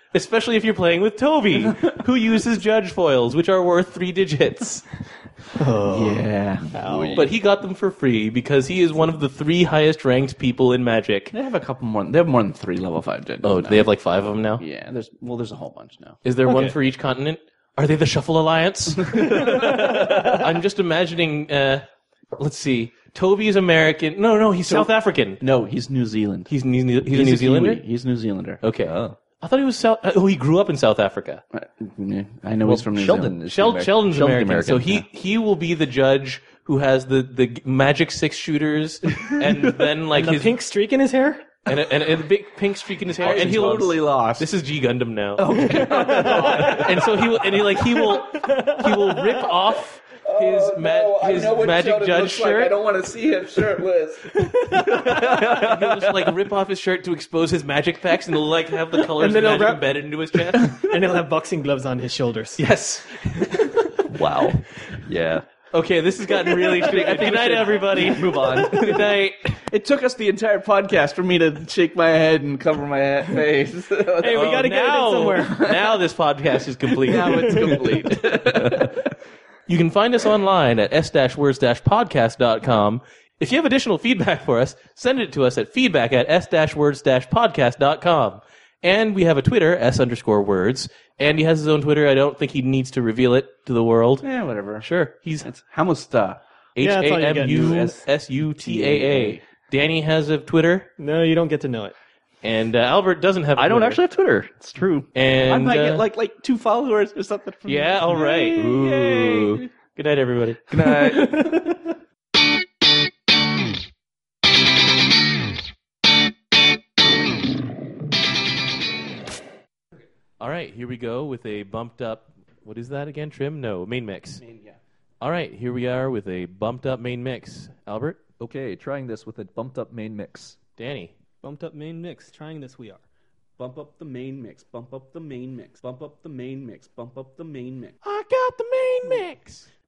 Speaker 1: Especially if you're playing with Toby, who uses judge foils, which are worth three digits.
Speaker 4: Yeah.
Speaker 3: Ow.
Speaker 1: But he got them for free because he is one of the three highest ranked people in Magic.
Speaker 4: They have a couple more. They have more than three level five judges.
Speaker 1: Oh,
Speaker 4: now.
Speaker 1: they have like five of them now?
Speaker 4: Yeah, there's well, there's a whole bunch now.
Speaker 1: Is there one
Speaker 3: Okay.
Speaker 1: for each continent? Are they the Shuffle Alliance? I'm just imagining, uh, let's see, Toby's American. No, no, he's South African.
Speaker 4: No, he's New Zealand.
Speaker 1: He's, he's, he's, he's a New Zealander?
Speaker 4: Kiwi. He's a New Zealander.
Speaker 1: Okay.
Speaker 2: Oh.
Speaker 1: I thought he was South. Oh, he grew up in South Africa.
Speaker 4: Uh, yeah, I know he's from New
Speaker 2: Sheldon
Speaker 4: Zealand.
Speaker 2: is the
Speaker 1: Shel-
Speaker 2: Ameri-
Speaker 1: Sheldon's
Speaker 2: Sheldon's
Speaker 1: American, so he, he will be the judge who has the, the magic six shooters, and then like
Speaker 3: The
Speaker 1: his
Speaker 3: pink streak in his hair?
Speaker 1: and a, and a big pink streak in his hair, and he'll
Speaker 4: totally lost.
Speaker 1: This is G Gundam now. And so he will, and he like he will he will rip off his ma- his magic judge shirt.
Speaker 4: don't want to see him shirtless.
Speaker 1: He'll just like rip off his shirt to expose his magic packs, and he'll like have the colors
Speaker 3: And then
Speaker 1: of
Speaker 3: he'll
Speaker 1: magic
Speaker 3: wrap-
Speaker 1: embedded into his chest.
Speaker 3: And he'll have boxing gloves on his shoulders.
Speaker 1: Yes.
Speaker 2: Wow. Yeah.
Speaker 1: Okay, this has gotten really stupid. Good night, everybody.
Speaker 2: Move on.
Speaker 1: Good night.
Speaker 4: It took us the entire podcast for me to shake my head and cover my head, face.
Speaker 3: Hey, we
Speaker 1: Oh,
Speaker 3: gotta get it in
Speaker 1: now,
Speaker 3: somewhere.
Speaker 1: Now this podcast is complete.
Speaker 4: now it's complete.
Speaker 1: You can find us online at s words podcast dot com. If you have additional feedback for us, send it to us at feedback at s words podcast dot com. And we have a Twitter, s underscore words. Andy has his own Twitter. I don't think he needs to reveal it to the world.
Speaker 4: yeah, whatever.
Speaker 1: Sure. He's
Speaker 4: It's Hamusta.
Speaker 1: H
Speaker 3: Yeah, that's
Speaker 1: A
Speaker 3: all you
Speaker 1: M
Speaker 3: get.
Speaker 1: U S U T A A. Danny has a Twitter,
Speaker 3: No, you don't get to know it.
Speaker 1: and uh, Albert doesn't have a
Speaker 2: I don't
Speaker 1: Twitter.
Speaker 2: actually have Twitter. It's true.
Speaker 1: And,
Speaker 4: I might
Speaker 1: uh,
Speaker 4: get like like two followers or something. From
Speaker 1: yeah, all right.
Speaker 4: Yay,
Speaker 1: Ooh.
Speaker 4: yay.
Speaker 1: Good night, everybody.
Speaker 2: Good night.
Speaker 1: All right, here we go with a bumped up. What is that again? Trim? No, main mix.
Speaker 4: Yeah.
Speaker 1: All right, here we are with a bumped up main mix. Albert,
Speaker 2: Okay, trying this with a bumped up main mix.
Speaker 1: Danny,
Speaker 3: Bumped up main mix. Trying this, we are.
Speaker 4: Bump up the main mix. Bump up the main mix. Bump up the main mix. Bump up the main mix.
Speaker 1: I got the main mix.